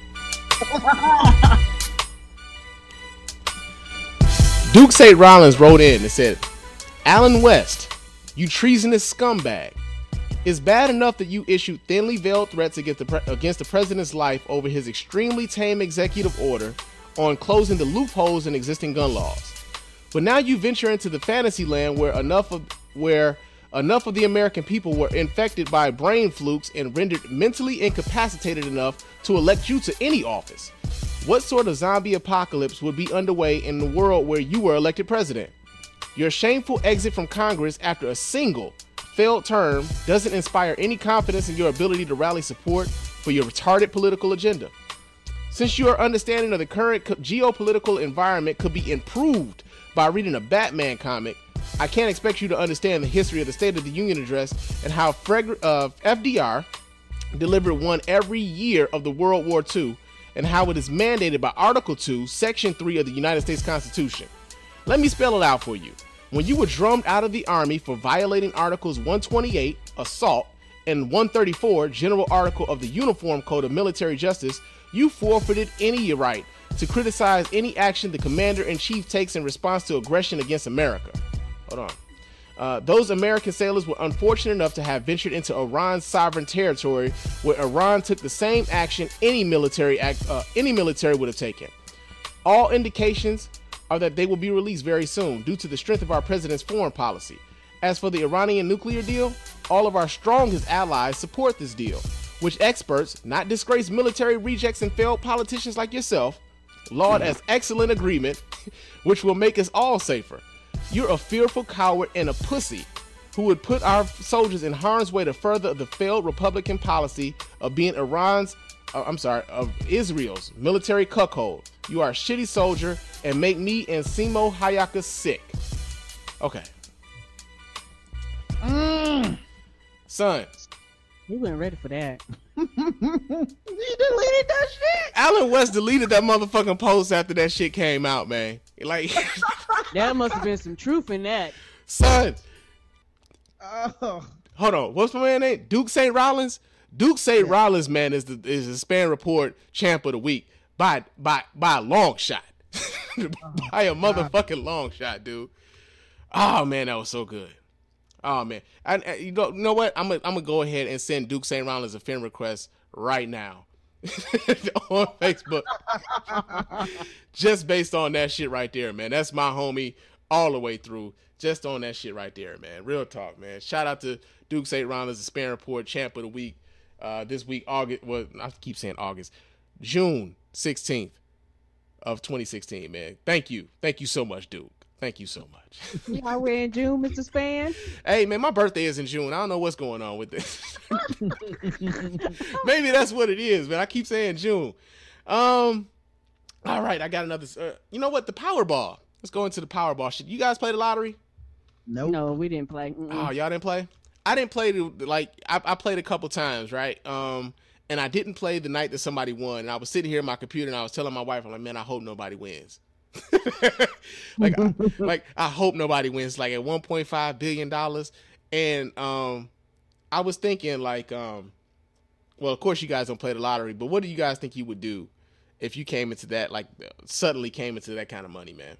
Duke St. Rollins wrote in and said, Allen West, you treasonous scumbag. It's bad enough that you issued thinly veiled threats against the president's life over his extremely tame executive order on closing the loopholes in existing gun laws. But now you venture into the fantasy land where enough of the American people were infected by brain flukes and rendered mentally incapacitated enough to elect you to any office. What sort of zombie apocalypse would be underway in the world where you were elected president? Your shameful exit from Congress after a single failed term doesn't inspire any confidence in your ability to rally support for your retarded political agenda. Since your understanding of the current geopolitical environment could be improved by reading a Batman comic, I can't expect you to understand the history of the State of the Union address and how FDR delivered one every year of the World War II and how it is mandated by Article 2, Section 3 of the United States Constitution. Let me spell it out for you. When you were drummed out of the Army for violating Articles 128, assault, and 134, General Article of the Uniform Code of Military Justice, you forfeited any right to criticize any action the Commander-in-Chief takes in response to aggression against America. Hold on. Those American sailors were unfortunate enough to have ventured into Iran's sovereign territory, where Iran took the same action any military would have taken. All indications are that they will be released very soon due to the strength of our president's foreign policy. As for the Iranian nuclear deal, all of our strongest allies support this deal, which experts, not disgraced military rejects and failed politicians like yourself, laud as excellent agreement, which will make us all safer. You're a fearful coward and a pussy who would put our soldiers in harm's way to further the failed Republican policy of being of Israel's military cuckold. You are a shitty soldier and make me and Simo Hayaka sick. Okay. Son, He wasn't ready for that. He deleted that shit. Alan West deleted that motherfucking post after that shit came out, man. Like, There must have been some truth in that. son, Oh, hold on. What's my man name? Duke St. Rollins. Duke St. Rollins, man, is the Span Report champ of the week by a long shot. By a motherfucking long shot, dude. Oh man, that was so good. Oh man, you know what? I'm gonna go ahead and send Duke St. Rollins a friend request right now on Facebook, just based on that shit right there, man. That's my homie all the way through, just on that shit right there, man. Real talk, man. Shout out to Duke St. Rollins, the Span Report champ of the week. This week, August. Well, I keep saying August, June 16th of 2016, man. Thank you so much, Duke. Thank you so much. Y'all we're in June, Mr. Span? Hey, man, my birthday is in June. I don't know what's going on with this. Maybe that's what it is, man. I keep saying June. All right, I got another. You know what? The Powerball. Let's go into the Powerball shit. You guys play the lottery? nope. No, we didn't play. Mm-mm. Oh, y'all didn't play? I didn't play I played a couple times, right? And I didn't play the night that somebody won. And I was sitting here at my computer and I was telling my wife, I'm like, man, I hope nobody wins. I hope nobody wins. Like at $1.5 billion. And I was thinking well, of course you guys don't play the lottery, but what do you guys think you would do if you came into that, like suddenly came into that kind of money, man?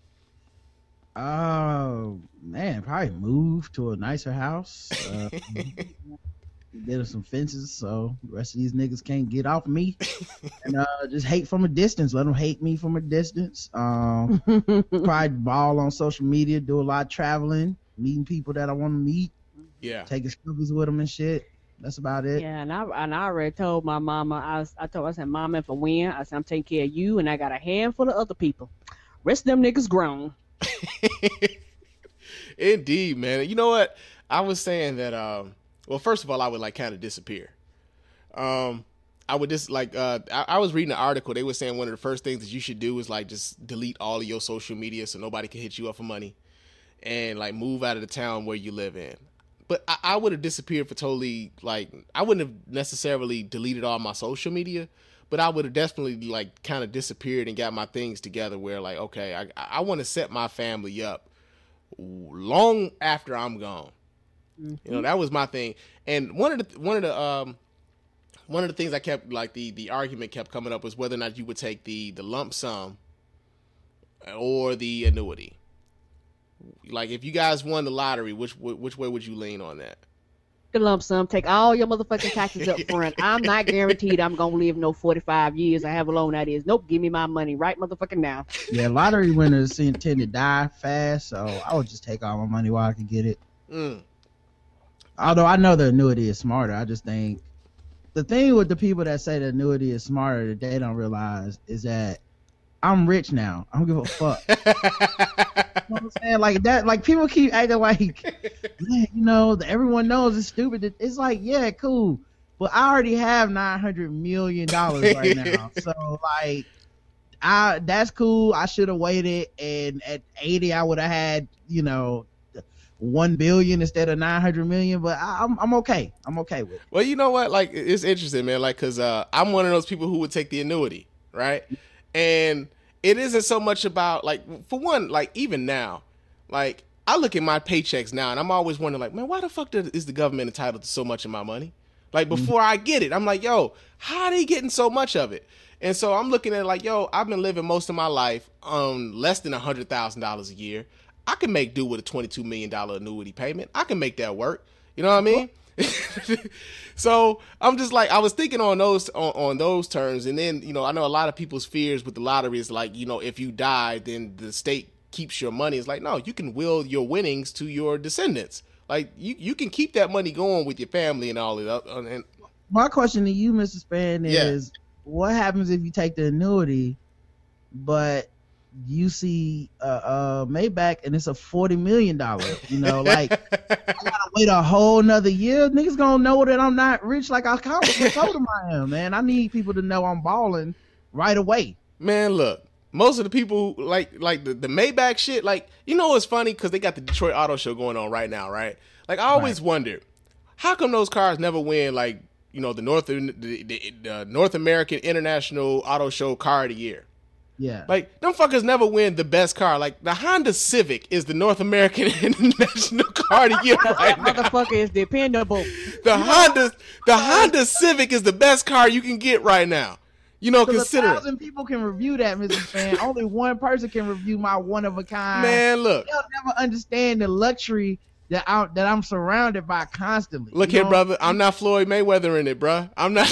Oh man, probably move to a nicer house. Get us some fences so the rest of these niggas can't get off me, and just hate from a distance. Let them hate me from a distance. Probably ball on social media, do a lot of traveling, meeting people that I want to meet. Yeah, taking scooters with them and shit. That's about it. Yeah, and I already told my mama. I said, Mama, if I win, I said I'm taking care of you, and I got a handful of other people. Rest of them niggas grown. Indeed, man. You know what? I was saying that. Well, first of all, I would like kind of disappear. I would just I was reading an article. They were saying one of the first things that you should do is like just delete all of your social media so nobody can hit you up for money, and like move out of the town where you live in. But I would have disappeared for totally, like, I wouldn't have necessarily deleted all my social media, but I would have definitely like kind of disappeared and got my things together where like, okay, I want to set my family up long after I'm gone. Mm-hmm. You know, that was my thing. And one of the things I kept, like the argument kept coming up was whether or not you would take the lump sum or the annuity. Like if you guys won the lottery, which way would you lean on that? The lump sum, take all your motherfucking taxes up front. I'm not guaranteed I'm gonna live no 45 years or however long that is. Nope, give me my money right motherfucking now. Yeah, lottery winners tend to die fast, so I would just take all my money while I can get it. Although I know the annuity is smarter, I just think the thing with the people that say the annuity is smarter that they don't realize is that I'm rich now. I don't give a fuck. You know what I'm saying? Like that, like people keep acting like, yeah, you know, everyone knows it's stupid. It's like, yeah, cool. But I already have $900 million right now. So like, that's cool. I should have waited, and at 80, I would have had, you know, 1 billion instead of 900 million, but I'm okay. I'm okay with it. Well, you know what? Like, it's interesting, man. Like, cause I'm one of those people who would take the annuity, right? And it isn't so much about, like, for one, like, even now, like, I look at my paychecks now and I'm always wondering, like, man, why the fuck is the government entitled to so much of my money? Like, before I get it, I'm like, yo, how are they getting so much of it? And so I'm looking at it like, yo, I've been living most of my life on less than $100,000 a year. I can make do with a $22 million annuity payment. I can make that work. You know what I mean? So I'm just like, I was thinking on those terms. And then, you know, I know a lot of people's fears with the lottery is like, you know, if you die, then the state keeps your money. It's like, no, you can will your winnings to your descendants. Like you can keep that money going with your family and all that. And my question to you, Mr. Span, is what happens if you take the annuity, but you see Maybach and it's a $40 million, you know, like I gotta wait a whole nother year. Niggas gonna know that I'm not rich like I told them I am, man. I need people to know I'm balling right away. Man, look, most of the people like the Maybach shit, like, you know, it's funny because they got the Detroit Auto Show going on right now, right? Like, I always wondered, how come those cars never win like, you know, the North American International Auto Show Car of the Year? Yeah. Like, them fuckers never win the best car. Like, the Honda Civic is the North American International Car of the Year right now. Motherfucker is dependable. The Honda Civic is the best car you can get right now. You know, consider 1,000 people can review that, Mr. Fan. Only one person can review my one of a kind. Man, look. They'll never understand the luxury that I'm surrounded by constantly. Look here, brother. I'm not Floyd Mayweather in it, bruh. I'm not.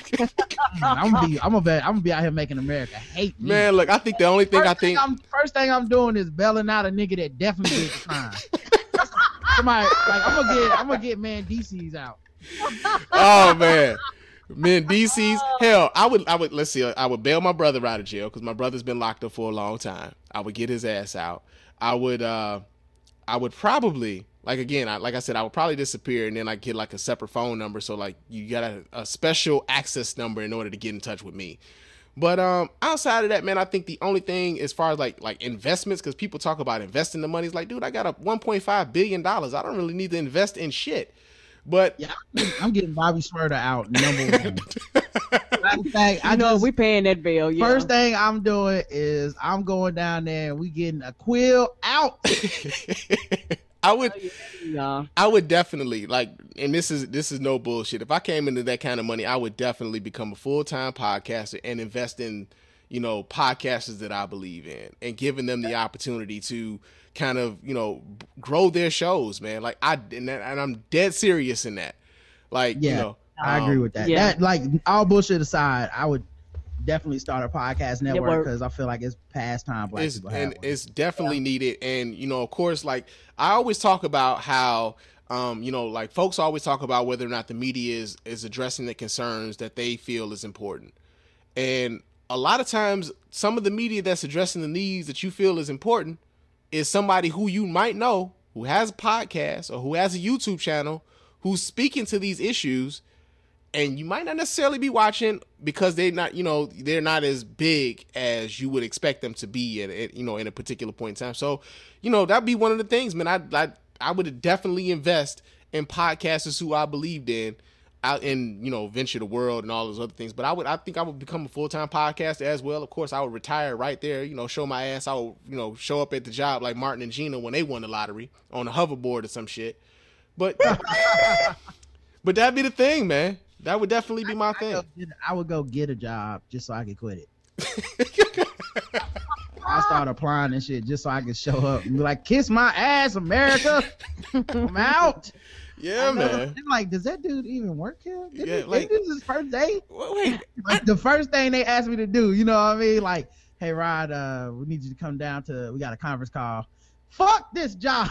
I'm gonna be out here making America hate me. Man, look. I think the only thing first thing I'm doing is bailing out a nigga that definitely did the crime. Somebody, like, I'm gonna get man DC's out. Oh man. DC's hell. I would let's see. I would bail my brother out of jail because my brother's been locked up for a long time. I would get his ass out. I would probably, like, again, like I said, I would probably disappear and then like get like a separate phone number. So like you got a special access number in order to get in touch with me. But outside of that, man, I think the only thing as far as like investments, because people talk about investing the money, is like, dude, I got a $1.5 billion. I don't really need to invest in shit. But yeah, I'm getting Bobby Shmurda out, number one. Matter of fact, we paying that bill. Yeah. First thing I'm doing is I'm going down there and we getting a quill out. I would definitely, like, and this is no bullshit. If I came into that kind of money, I would definitely become a full-time podcaster and invest in, you know, podcasters that I believe in and giving them the opportunity to kind of, you know, grow their shows, man. Like and I'm dead serious in that. Like, yeah, you know, I agree with that. Yeah. That, like, all bullshit aside, I would definitely start a podcast network because I feel like it's past time black people have one. It's definitely needed. And, you know, of course, like, I always talk about how, you know, like, folks always talk about whether or not the media is addressing the concerns that they feel is important. And a lot of times, some of the media that's addressing the needs that you feel is important is somebody who you might know, who has a podcast or who has a YouTube channel, who's speaking to these issues, and you might not necessarily be watching because they're not, you know, they're not as big as you would expect them to be at you know, in a particular point in time. So, you know, that'd be one of the things, man. I would definitely invest in podcasters who I believed in, out in, you know, Venture the World and all those other things. But I think I would become a full-time podcaster as well. Of course, I would retire right there, you know, show my ass. I would, you know, show up at the job like Martin and Gina when they won the lottery on a hoverboard or some shit. But but that'd be the thing, man. That would definitely be my thing. I would go get a job just so I could quit it. I start applying and shit just so I can show up and be like, kiss my ass, America. I'm out. Yeah, man. I'm like, does that dude even work here? This like, is his first day. Wait, like, the first thing they asked me to do, you know what I mean? Like, hey, Rod, we need you to come down we got a conference call. Fuck this job.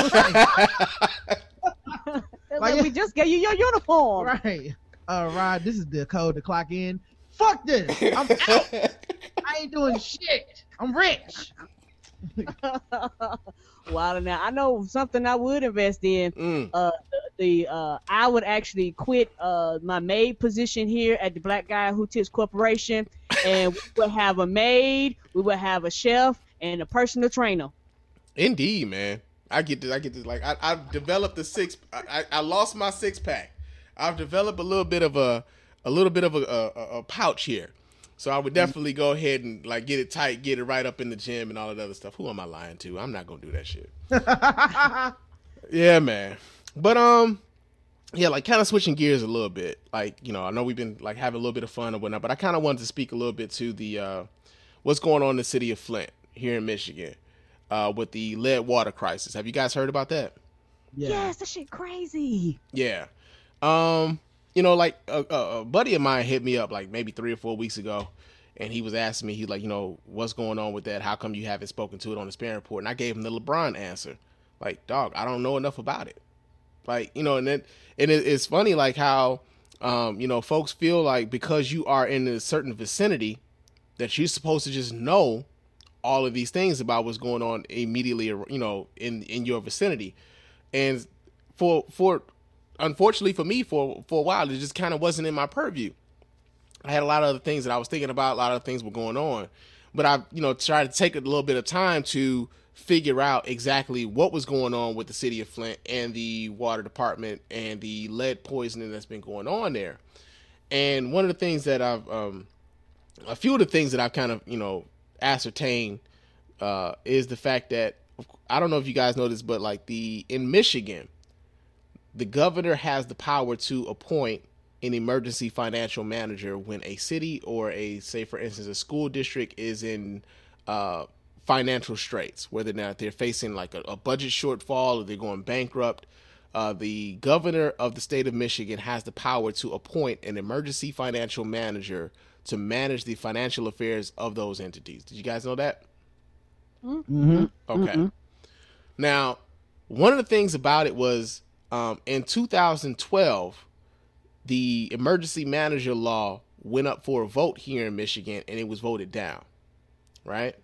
Like, we just gave you your uniform. Right. Rod, this is the code to clock in. Fuck this. I'm out. I ain't doing shit. I'm rich. Wow, now I know something I would invest in. I would actually quit my maid position here at the Black Guy Who Tips Corporation, and we would have a maid, we would have a chef, and a personal trainer. Indeed, man. I get this. Like, I've developed I lost my 6-pack. I've developed a little bit of a pouch here. So I would definitely go ahead and, like, get it tight, get it right up in the gym and all of that other stuff. Who am I lying to? I'm not gonna do that shit. Yeah, man. But yeah, like, kind of switching gears a little bit. Like, you know, I know we've been, like, having a little bit of fun and whatnot, but I kind of wanted to speak a little bit to the what's going on in the city of Flint here in Michigan with the lead water crisis. Have you guys heard about that? Yeah. Yes, that shit crazy. Yeah. You know, like, a buddy of mine hit me up like maybe 3 or 4 weeks ago, and he was asking me, he's like, you know, what's going on with that? How come you haven't spoken to it on the Spam Report? And I gave him the LeBron answer. Like, dog, I don't know enough about it. Like, you know, and it's funny, like, how, you know, folks feel like because you are in a certain vicinity that you're supposed to just know all of these things about what's going on immediately, you know, in your vicinity. And unfortunately for me, for a while, it just kind of wasn't in my purview. I had a lot of other things that I was thinking about. A lot of things were going on, but I, you know, tried to take a little bit of time to figure out exactly what was going on with the city of Flint and the water department and the lead poisoning that's been going on there. And one of the things that a few of the things that I've kind of, ascertained is the fact that, I don't know if you guys know this, but like in Michigan, the governor has the power to appoint an emergency financial manager when a city or say for instance, a school district is in financial straits, whether or not they're facing like a budget shortfall or they're going bankrupt. The governor of the state of Michigan has the power to appoint an emergency financial manager to manage the financial affairs of those entities. Did you guys know that? Mm-hmm. Okay. Mm-hmm. Now, one of the things about it was in 2012, the emergency manager law went up for a vote here in Michigan and it was voted down, right?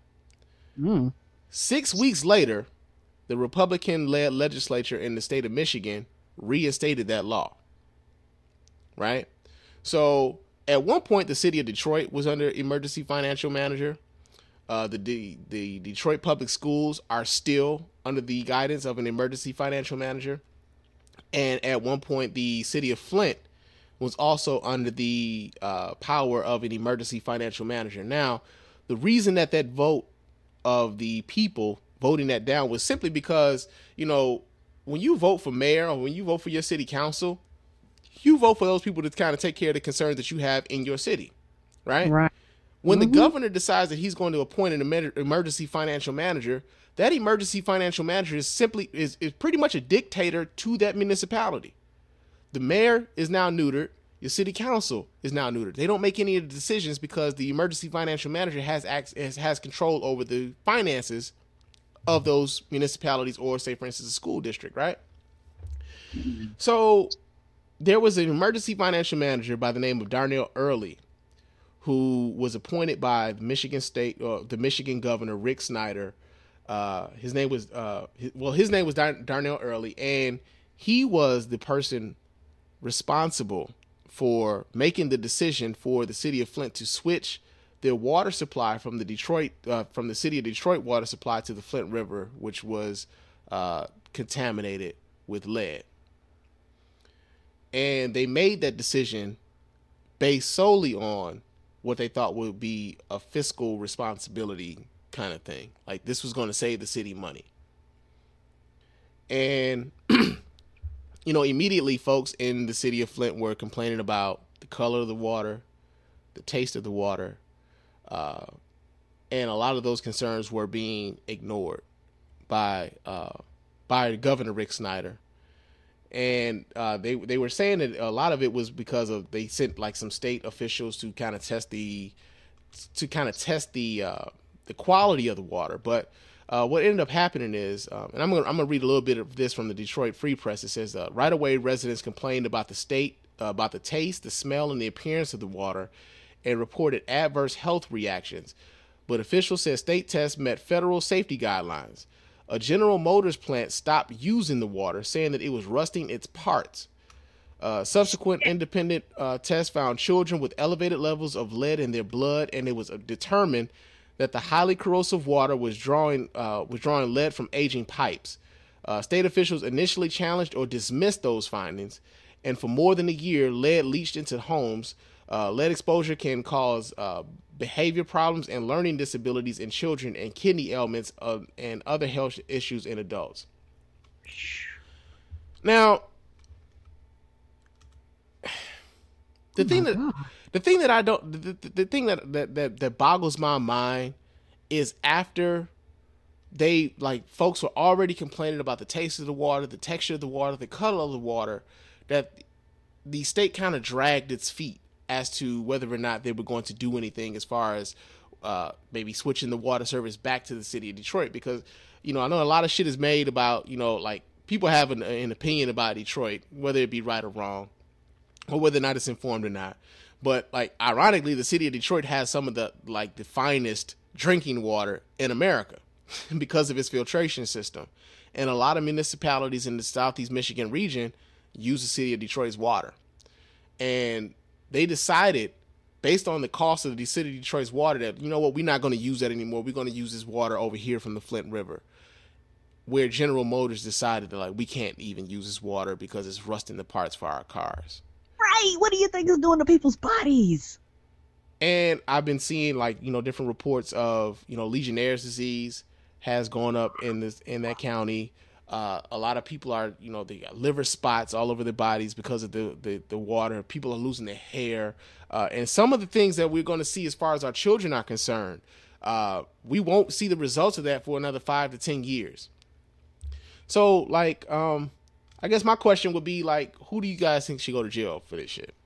6 weeks later, the Republican-led legislature in the state of Michigan reinstated that law, right? So at one point, the city of Detroit was under emergency financial manager. The Detroit public schools are still under the guidance of an emergency financial manager. And at one point, the city of Flint was also under the power of an emergency financial manager. Now, the reason that vote of the people voting that down was simply because, when you vote for mayor or when you vote for your city council, you vote for those people to kind of take care of the concerns that you have in your city, right? Right. When the governor decides that he's going to appoint an emergency financial manager, that emergency financial manager is pretty much a dictator to that municipality. The mayor is now neutered. Your city council is now neutered. They don't make any of the decisions because the emergency financial manager has control over the finances of those municipalities or, say, for instance, a school district, right? So there was an emergency financial manager by the name of Darnell Early, who was appointed by the Michigan governor, Rick Snyder. His name was Darnell Early, and he was the person responsible for making the decision for the city of Flint to switch their water supply from the city of Detroit water supply to the Flint River, which was contaminated with lead. And they made that decision based solely on what they thought would be a fiscal responsibility kind of thing. Like this was going to save the city money. And, immediately folks in the city of Flint were complaining about the color of the water, the taste of the water, and a lot of those concerns were being ignored by Governor Rick Snyder. And they were saying that a lot of it was because of they sent like some state officials to kind of test the quality of the water. But what ended up happening is, and I'm gonna read a little bit of this from the Detroit Free Press. It says, right away, residents complained about the taste, the smell, and the appearance of the water, and reported adverse health reactions. But officials said state tests met federal safety guidelines. A General Motors plant stopped using the water, saying that it was rusting its parts. Subsequent independent tests found children with elevated levels of lead in their blood, and it was determined that the highly corrosive water was drawing lead from aging pipes. State officials initially challenged or dismissed those findings, and for more than a year, lead leached into homes. Lead exposure can cause behavior problems and learning disabilities in children and kidney ailments and other health issues in adults. Now, the thing that boggles my mind is after folks were already complaining about the taste of the water, the texture of the water, the color of the water, that the state kind of dragged its feet as to whether or not they were going to do anything as far as maybe switching the water service back to the city of Detroit. Because, I know a lot of shit is made about, like people have an opinion about Detroit, whether it be right or wrong, or whether or not it's informed or not. But like, ironically, the city of Detroit has some of the finest drinking water in America because of its filtration system. And a lot of municipalities in the Southeast Michigan region use the city of Detroit's water. And they decided, based on the cost of the city of Detroit's water, that, we're not going to use that anymore. We're going to use this water over here from the Flint River. where General Motors decided that like we can't even use this water because it's rusting the parts for our cars. Right. What do you think is doing to people's bodies? And I've been seeing like, different reports of, Legionnaire's disease has gone up in that county. A lot of people are, they got liver spots all over their bodies because of the water. People are losing their hair. And some of the things that we're going to see as far as our children are concerned, we won't see the results of that for another 5 to 10 years. So, like, I guess my question would be, like, who do you guys think should go to jail for this shit?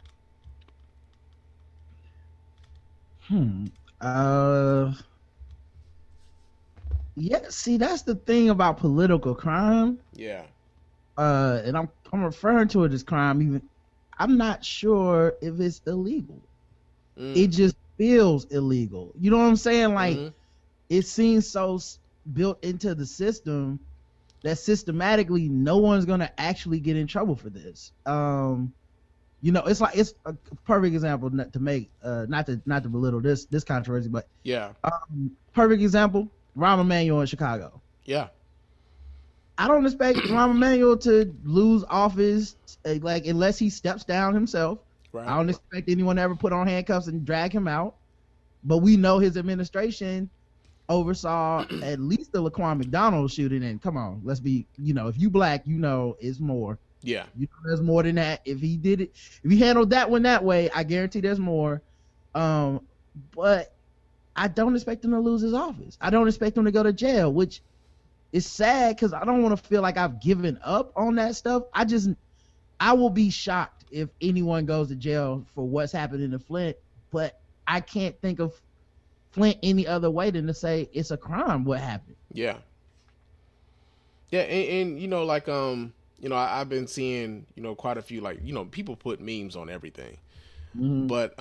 Yeah, see, that's the thing about political crime. Yeah. And I'm referring to it as crime. Even I'm not sure if it's illegal. It just feels illegal. You know what I'm saying? Like, it seems so built into the system that systematically no one's gonna actually get in trouble for this. It's like, it's a perfect example not to belittle this controversy, but yeah, perfect example. Rahm Emanuel in Chicago. Yeah. I don't expect Rahm Emanuel to lose office, like, unless he steps down himself. Right. I don't expect anyone to ever put on handcuffs and drag him out. But we know his administration oversaw at least the Laquan McDonald shooting. And come on, let's be, if you black, it's more. Yeah. There's more than that. If he did it, if he handled that one that way, I guarantee there's more. But I don't expect him to lose his office. I don't expect him to go to jail, which is sad because I don't want to feel like I've given up on that stuff. I will be shocked if anyone goes to jail for what's happened in the Flint, but I can't think of Flint any other way than to say it's a crime what happened. Yeah. Yeah, and like, I've been seeing, quite a few, like, people put memes on everything. But,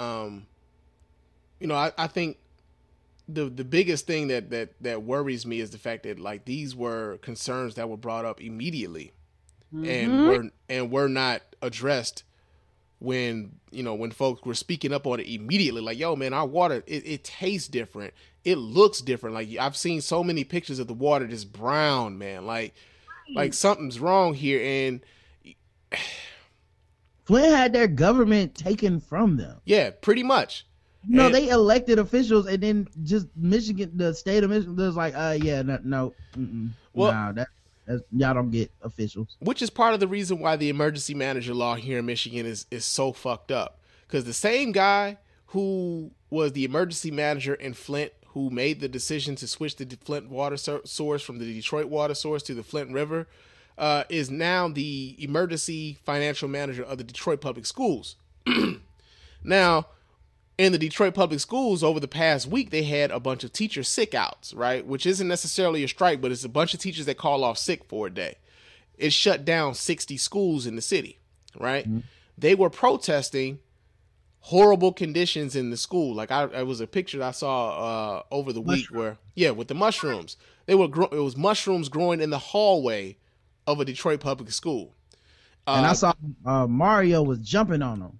I think the biggest thing that worries me is the fact that, like, these were concerns that were brought up immediately and were not addressed when folks were speaking up on it immediately. Like, yo, man, our water, it tastes different. It looks different. Like, I've seen so many pictures of the water just brown, man. Like something's wrong here. And Flint had their government taken from them. Yeah, pretty much. No, they elected officials, and then just Michigan, the state of Michigan, was like, no. Well, that's, y'all don't get officials. Which is part of the reason why the emergency manager law here in Michigan is so fucked up. Because the same guy who was the emergency manager in Flint, who made the decision to switch the Flint water source from the Detroit water source to the Flint River, is now the emergency financial manager of the Detroit Public Schools. Now, in the Detroit Public Schools, over the past week, they had a bunch of teacher sick outs, right? Which isn't necessarily a strike, but it's a bunch of teachers that call off sick for a day. It shut down 60 schools in the city, right? Mm-hmm. They were protesting horrible conditions in the school. Like, it was a picture that I saw over the week where, with the mushrooms. It was mushrooms growing in the hallway of a Detroit public school. And I saw Mario was jumping on them.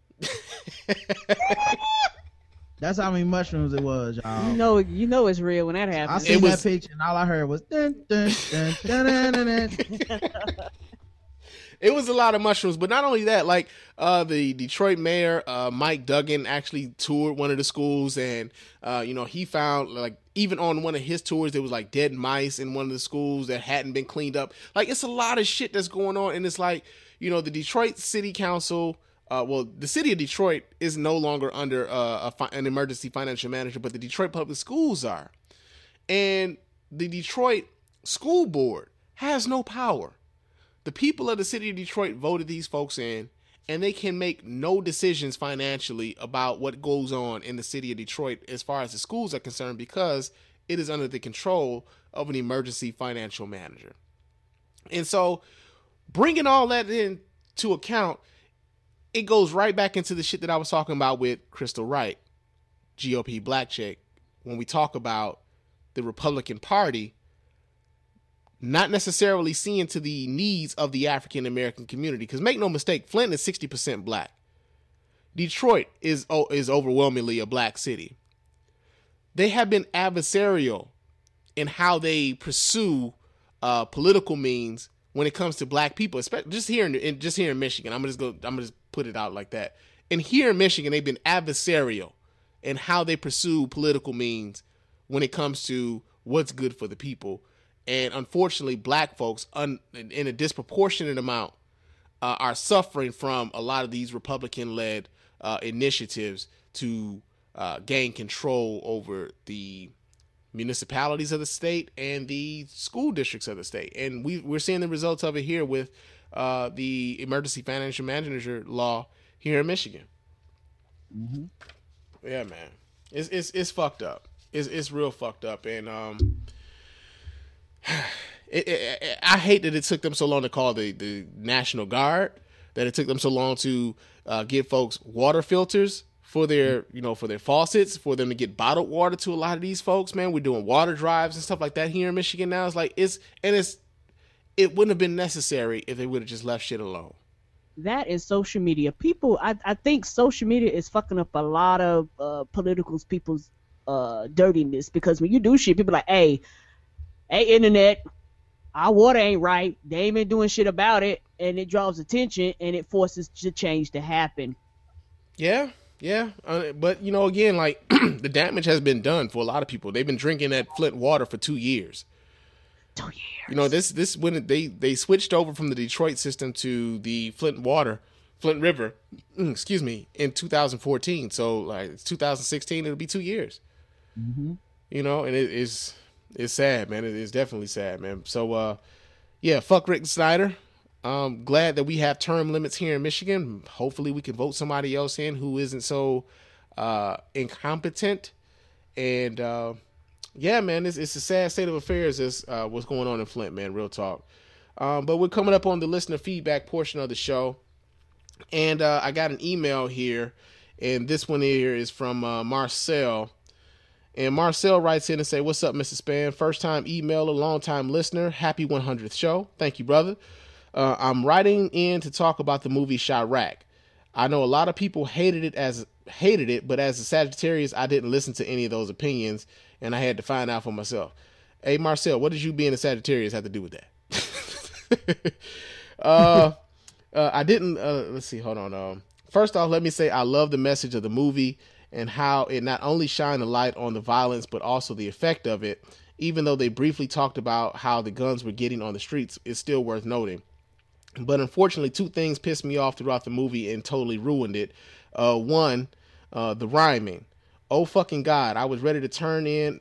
That's how many mushrooms it was, y'all. You know it's real when that happens. I seen that picture and all I heard was dun, dun, dun, dun, dun, dun, dun. It was a lot of mushrooms, but not only that, like the Detroit mayor, Mike Duggan, actually toured one of the schools, and he found, like, even on one of his tours, there was like dead mice in one of the schools that hadn't been cleaned up. Like, it's a lot of shit that's going on, and it's like, the Detroit City Council. The city of Detroit is no longer under an emergency financial manager, but the Detroit Public Schools are. And the Detroit School Board has no power. The people of the city of Detroit voted these folks in, and they can make no decisions financially about what goes on in the city of Detroit as far as the schools are concerned, because it is under the control of an emergency financial manager. And so, bringing all that into account, it goes right back into the shit that I was talking about with Crystal Wright, GOP black chick, when we talk about the Republican Party not necessarily seeing to the needs of the African American community. Because make no mistake, Flint is 60% black. Detroit is overwhelmingly a black city. They have been adversarial in how they pursue political means when it comes to black people, especially just here in Michigan. I'm gonna just put it out like that. And here in Michigan, they've been adversarial in how they pursue political means when it comes to what's good for the people. And unfortunately, black folks in a disproportionate amount are suffering from a lot of these Republican-led initiatives to gain control over the municipalities of the state and the school districts of the state. And we're seeing the results of it here with the emergency financial manager law here in Michigan. Mm-hmm. Yeah, man, it's fucked up. It's real fucked up. And I hate that it took them so long to call the National Guard, that it took them so long to give folks water filters for their faucets, for them to get bottled water to a lot of these folks. Man, we're doing water drives and stuff like that here in Michigan now. It's like it wouldn't have been necessary if they would have just left shit alone. That is social media. People, I think social media is fucking up a lot of people's dirtiness, because when you do shit, people are like, hey, internet, our water ain't right. They ain't been doing shit about it, and it draws attention and it forces the change to happen. Yeah. But again, like the damage has been done for a lot of people. They've been drinking that Flint water for 2 years. 2 years. This when they switched over from the Detroit system to the Flint River, in 2014. So like it's 2016, it'll be 2 years. Mm-hmm. And it's sad, man. It is definitely sad, man. So fuck Rick Snyder. Glad that we have term limits here in Michigan. Hopefully we can vote somebody else in who isn't so incompetent. And man, it's a sad state of affairs. Is what's going on in Flint, man. Real talk. But we're coming up on the listener feedback portion of the show, and I got an email here, and this one here is from Marcel. And Marcel writes in and say, "What's up, Mr. Span? First time emailer, long time listener. Happy 100th show. Thank you, brother. I'm writing in to talk about the movie Chirac. I know a lot of people hated it, but as a Sagittarius, I didn't listen to any of those opinions, and I had to find out for myself." Hey, Marcel, what does you being a Sagittarius have to do with that? I didn't. Let's see. Hold on. First off, let me say I love the message of the movie and how it not only shined a light on the violence, but also the effect of it. Even though they briefly talked about how the guns were getting on the streets, it's still worth noting. But unfortunately, two things pissed me off throughout the movie and totally ruined it. One, the rhyming. Oh fucking God, I was ready to turn it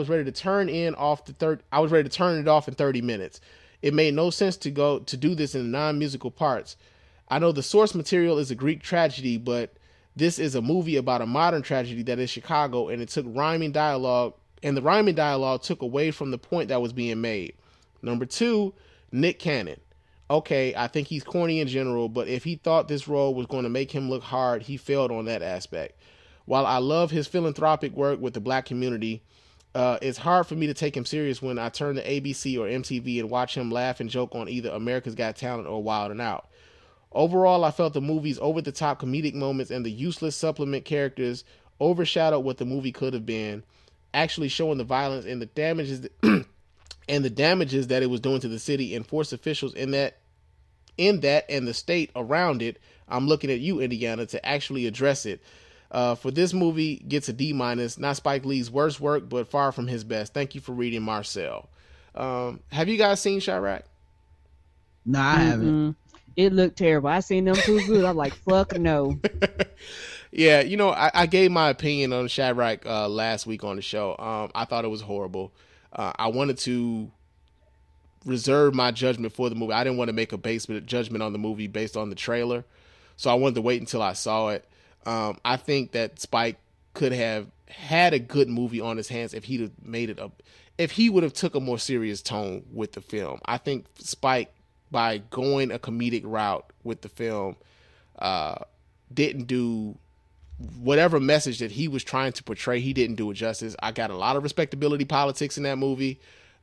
off in 30 minutes. It made no sense to do this in non-musical parts. I know the source material is a Greek tragedy, but this is a movie about a modern tragedy that is Chicago, and it took rhyming dialogue, and the rhyming dialogue took away from the point that was being made. Number two, Nick Cannon. Okay, I think he's corny in general, but if he thought this role was going to make him look hard, he failed on that aspect. While I love his philanthropic work with the black community, it's hard for me to take him serious when I turn to ABC or MTV and watch him laugh and joke on either America's Got Talent or Wild 'N Out. Overall, I felt the movie's over-the-top comedic moments and the useless supplement characters overshadowed what the movie could have been, actually showing the violence and the damages that it was doing to the city and forced officials in that and the state around it. I'm looking at you, Indiana, to actually address it. For this movie, gets a D-, not Spike Lee's worst work, but far from his best. Thank you for reading, Marcel. Have you guys seen Chirac? No, I haven't. It looked terrible. I seen them too good. I'm like, fuck no. Yeah, I gave my opinion on Chirac last week on the show. I thought it was horrible. I wanted to reserve my judgment for the movie. I didn't want to make a judgment on the movie based on the trailer, so I wanted to wait until I saw it. I think that Spike could have had a good movie on his hands if he would have took a more serious tone with the film. I think Spike, by going a comedic route with the film, didn't do whatever message that he was trying to portray. He didn't do it justice. I got a lot of respectability politics in that movie.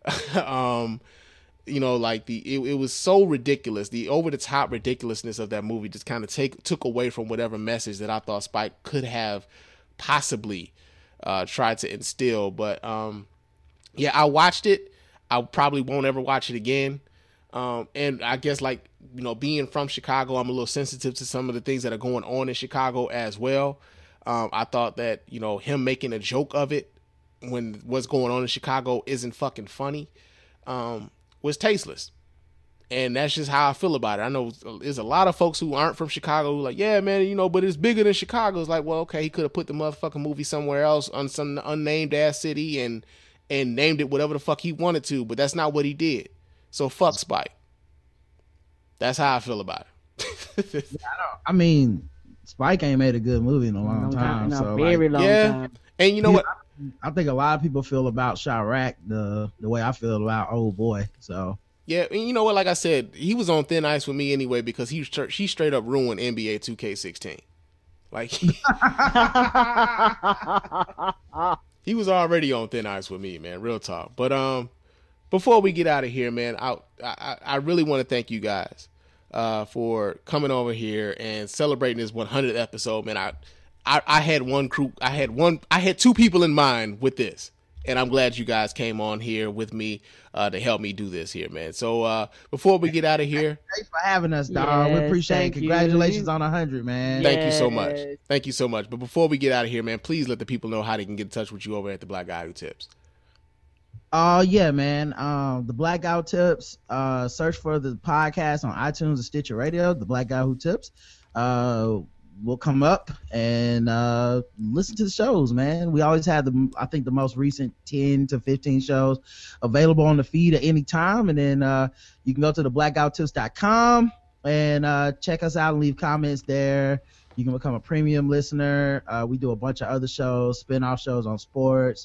It was so ridiculous. The over the top ridiculousness of that movie just kind of took away from whatever message that I thought Spike could have possibly tried to instill. But I watched it. I probably won't ever watch it again. And I guess, like, you know, being from Chicago, I'm a little sensitive to some of the things that are going on in Chicago as well. I thought that, you know, him making a joke of it when what's going on in Chicago isn't fucking funny, was tasteless. And that's just how I feel about it. I know there's a lot of folks who aren't from Chicago who are like, yeah, man, you know, but it's bigger than Chicago. It's like, well, okay, he could have put the motherfucking movie somewhere else on some unnamed ass city and named it whatever the fuck he wanted to, but that's not what he did. So fuck Spike. That's how I feel about it. I mean, Spike ain't made a good movie in a long time. So very long time. And you know what? I think a lot of people feel about Chirac the way I feel about Old Boy. So yeah, and you know what? Like I said, he was on thin ice with me anyway because he straight up ruined NBA 2K16. Like he was already on thin ice with me, man. Real talk. But before we get out of here, man, I really want to thank you guys for coming over here and celebrating this 100th episode, man. I had two people in mind with this, and I'm glad you guys came on here with me to help me do this here, man. So before we get out of here, thanks for having us, dog. We appreciate it. Congratulations on 100, man. Thank you so much. Thank you so much. But before we get out of here, man, please let the people know how they can get in touch with you over at the Black Guy Who Tips. Yeah, man. The Black Guy Who Tips. Search for the podcast on iTunes and Stitcher Radio. The Black Guy Who Tips. Will come up and listen to the shows, man. We always have I think the most recent 10 to 15 shows available on the feed at any time. And then you can go to theblackguywhotips.com and check us out and leave comments there. You can become a premium listener. We do a bunch of other shows, spin-off shows on sports,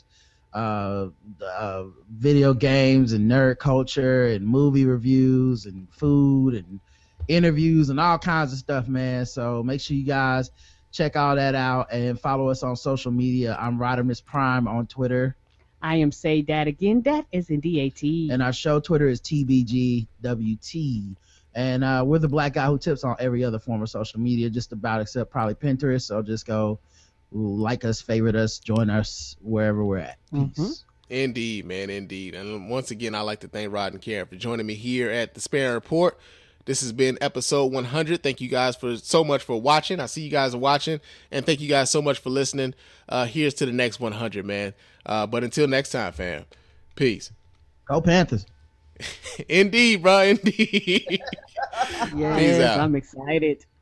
video games and nerd culture and movie reviews and food and interviews and all kinds of stuff, man. So make sure you guys check all that out and follow us on social media. I'm Rodimus Prime on Twitter. I am Say Dat Again. Dat is in DAT. And our show Twitter is TBGWT. And we're the Black Guy Who Tips on every other form of social media, just about except probably Pinterest. So just go like us, favorite us, join us wherever we're at. Peace. Indeed, man, indeed. And once again, I'd like to thank Rod and Karen for joining me here at the Sparrow Report. This has been episode 100. Thank you guys so much for watching. I see you guys are watching. And thank you guys so much for listening. Here's to the next 100, man. But until next time, fam. Peace. Go Panthers. Indeed, bro. Indeed. Yes, Peace out. I'm excited.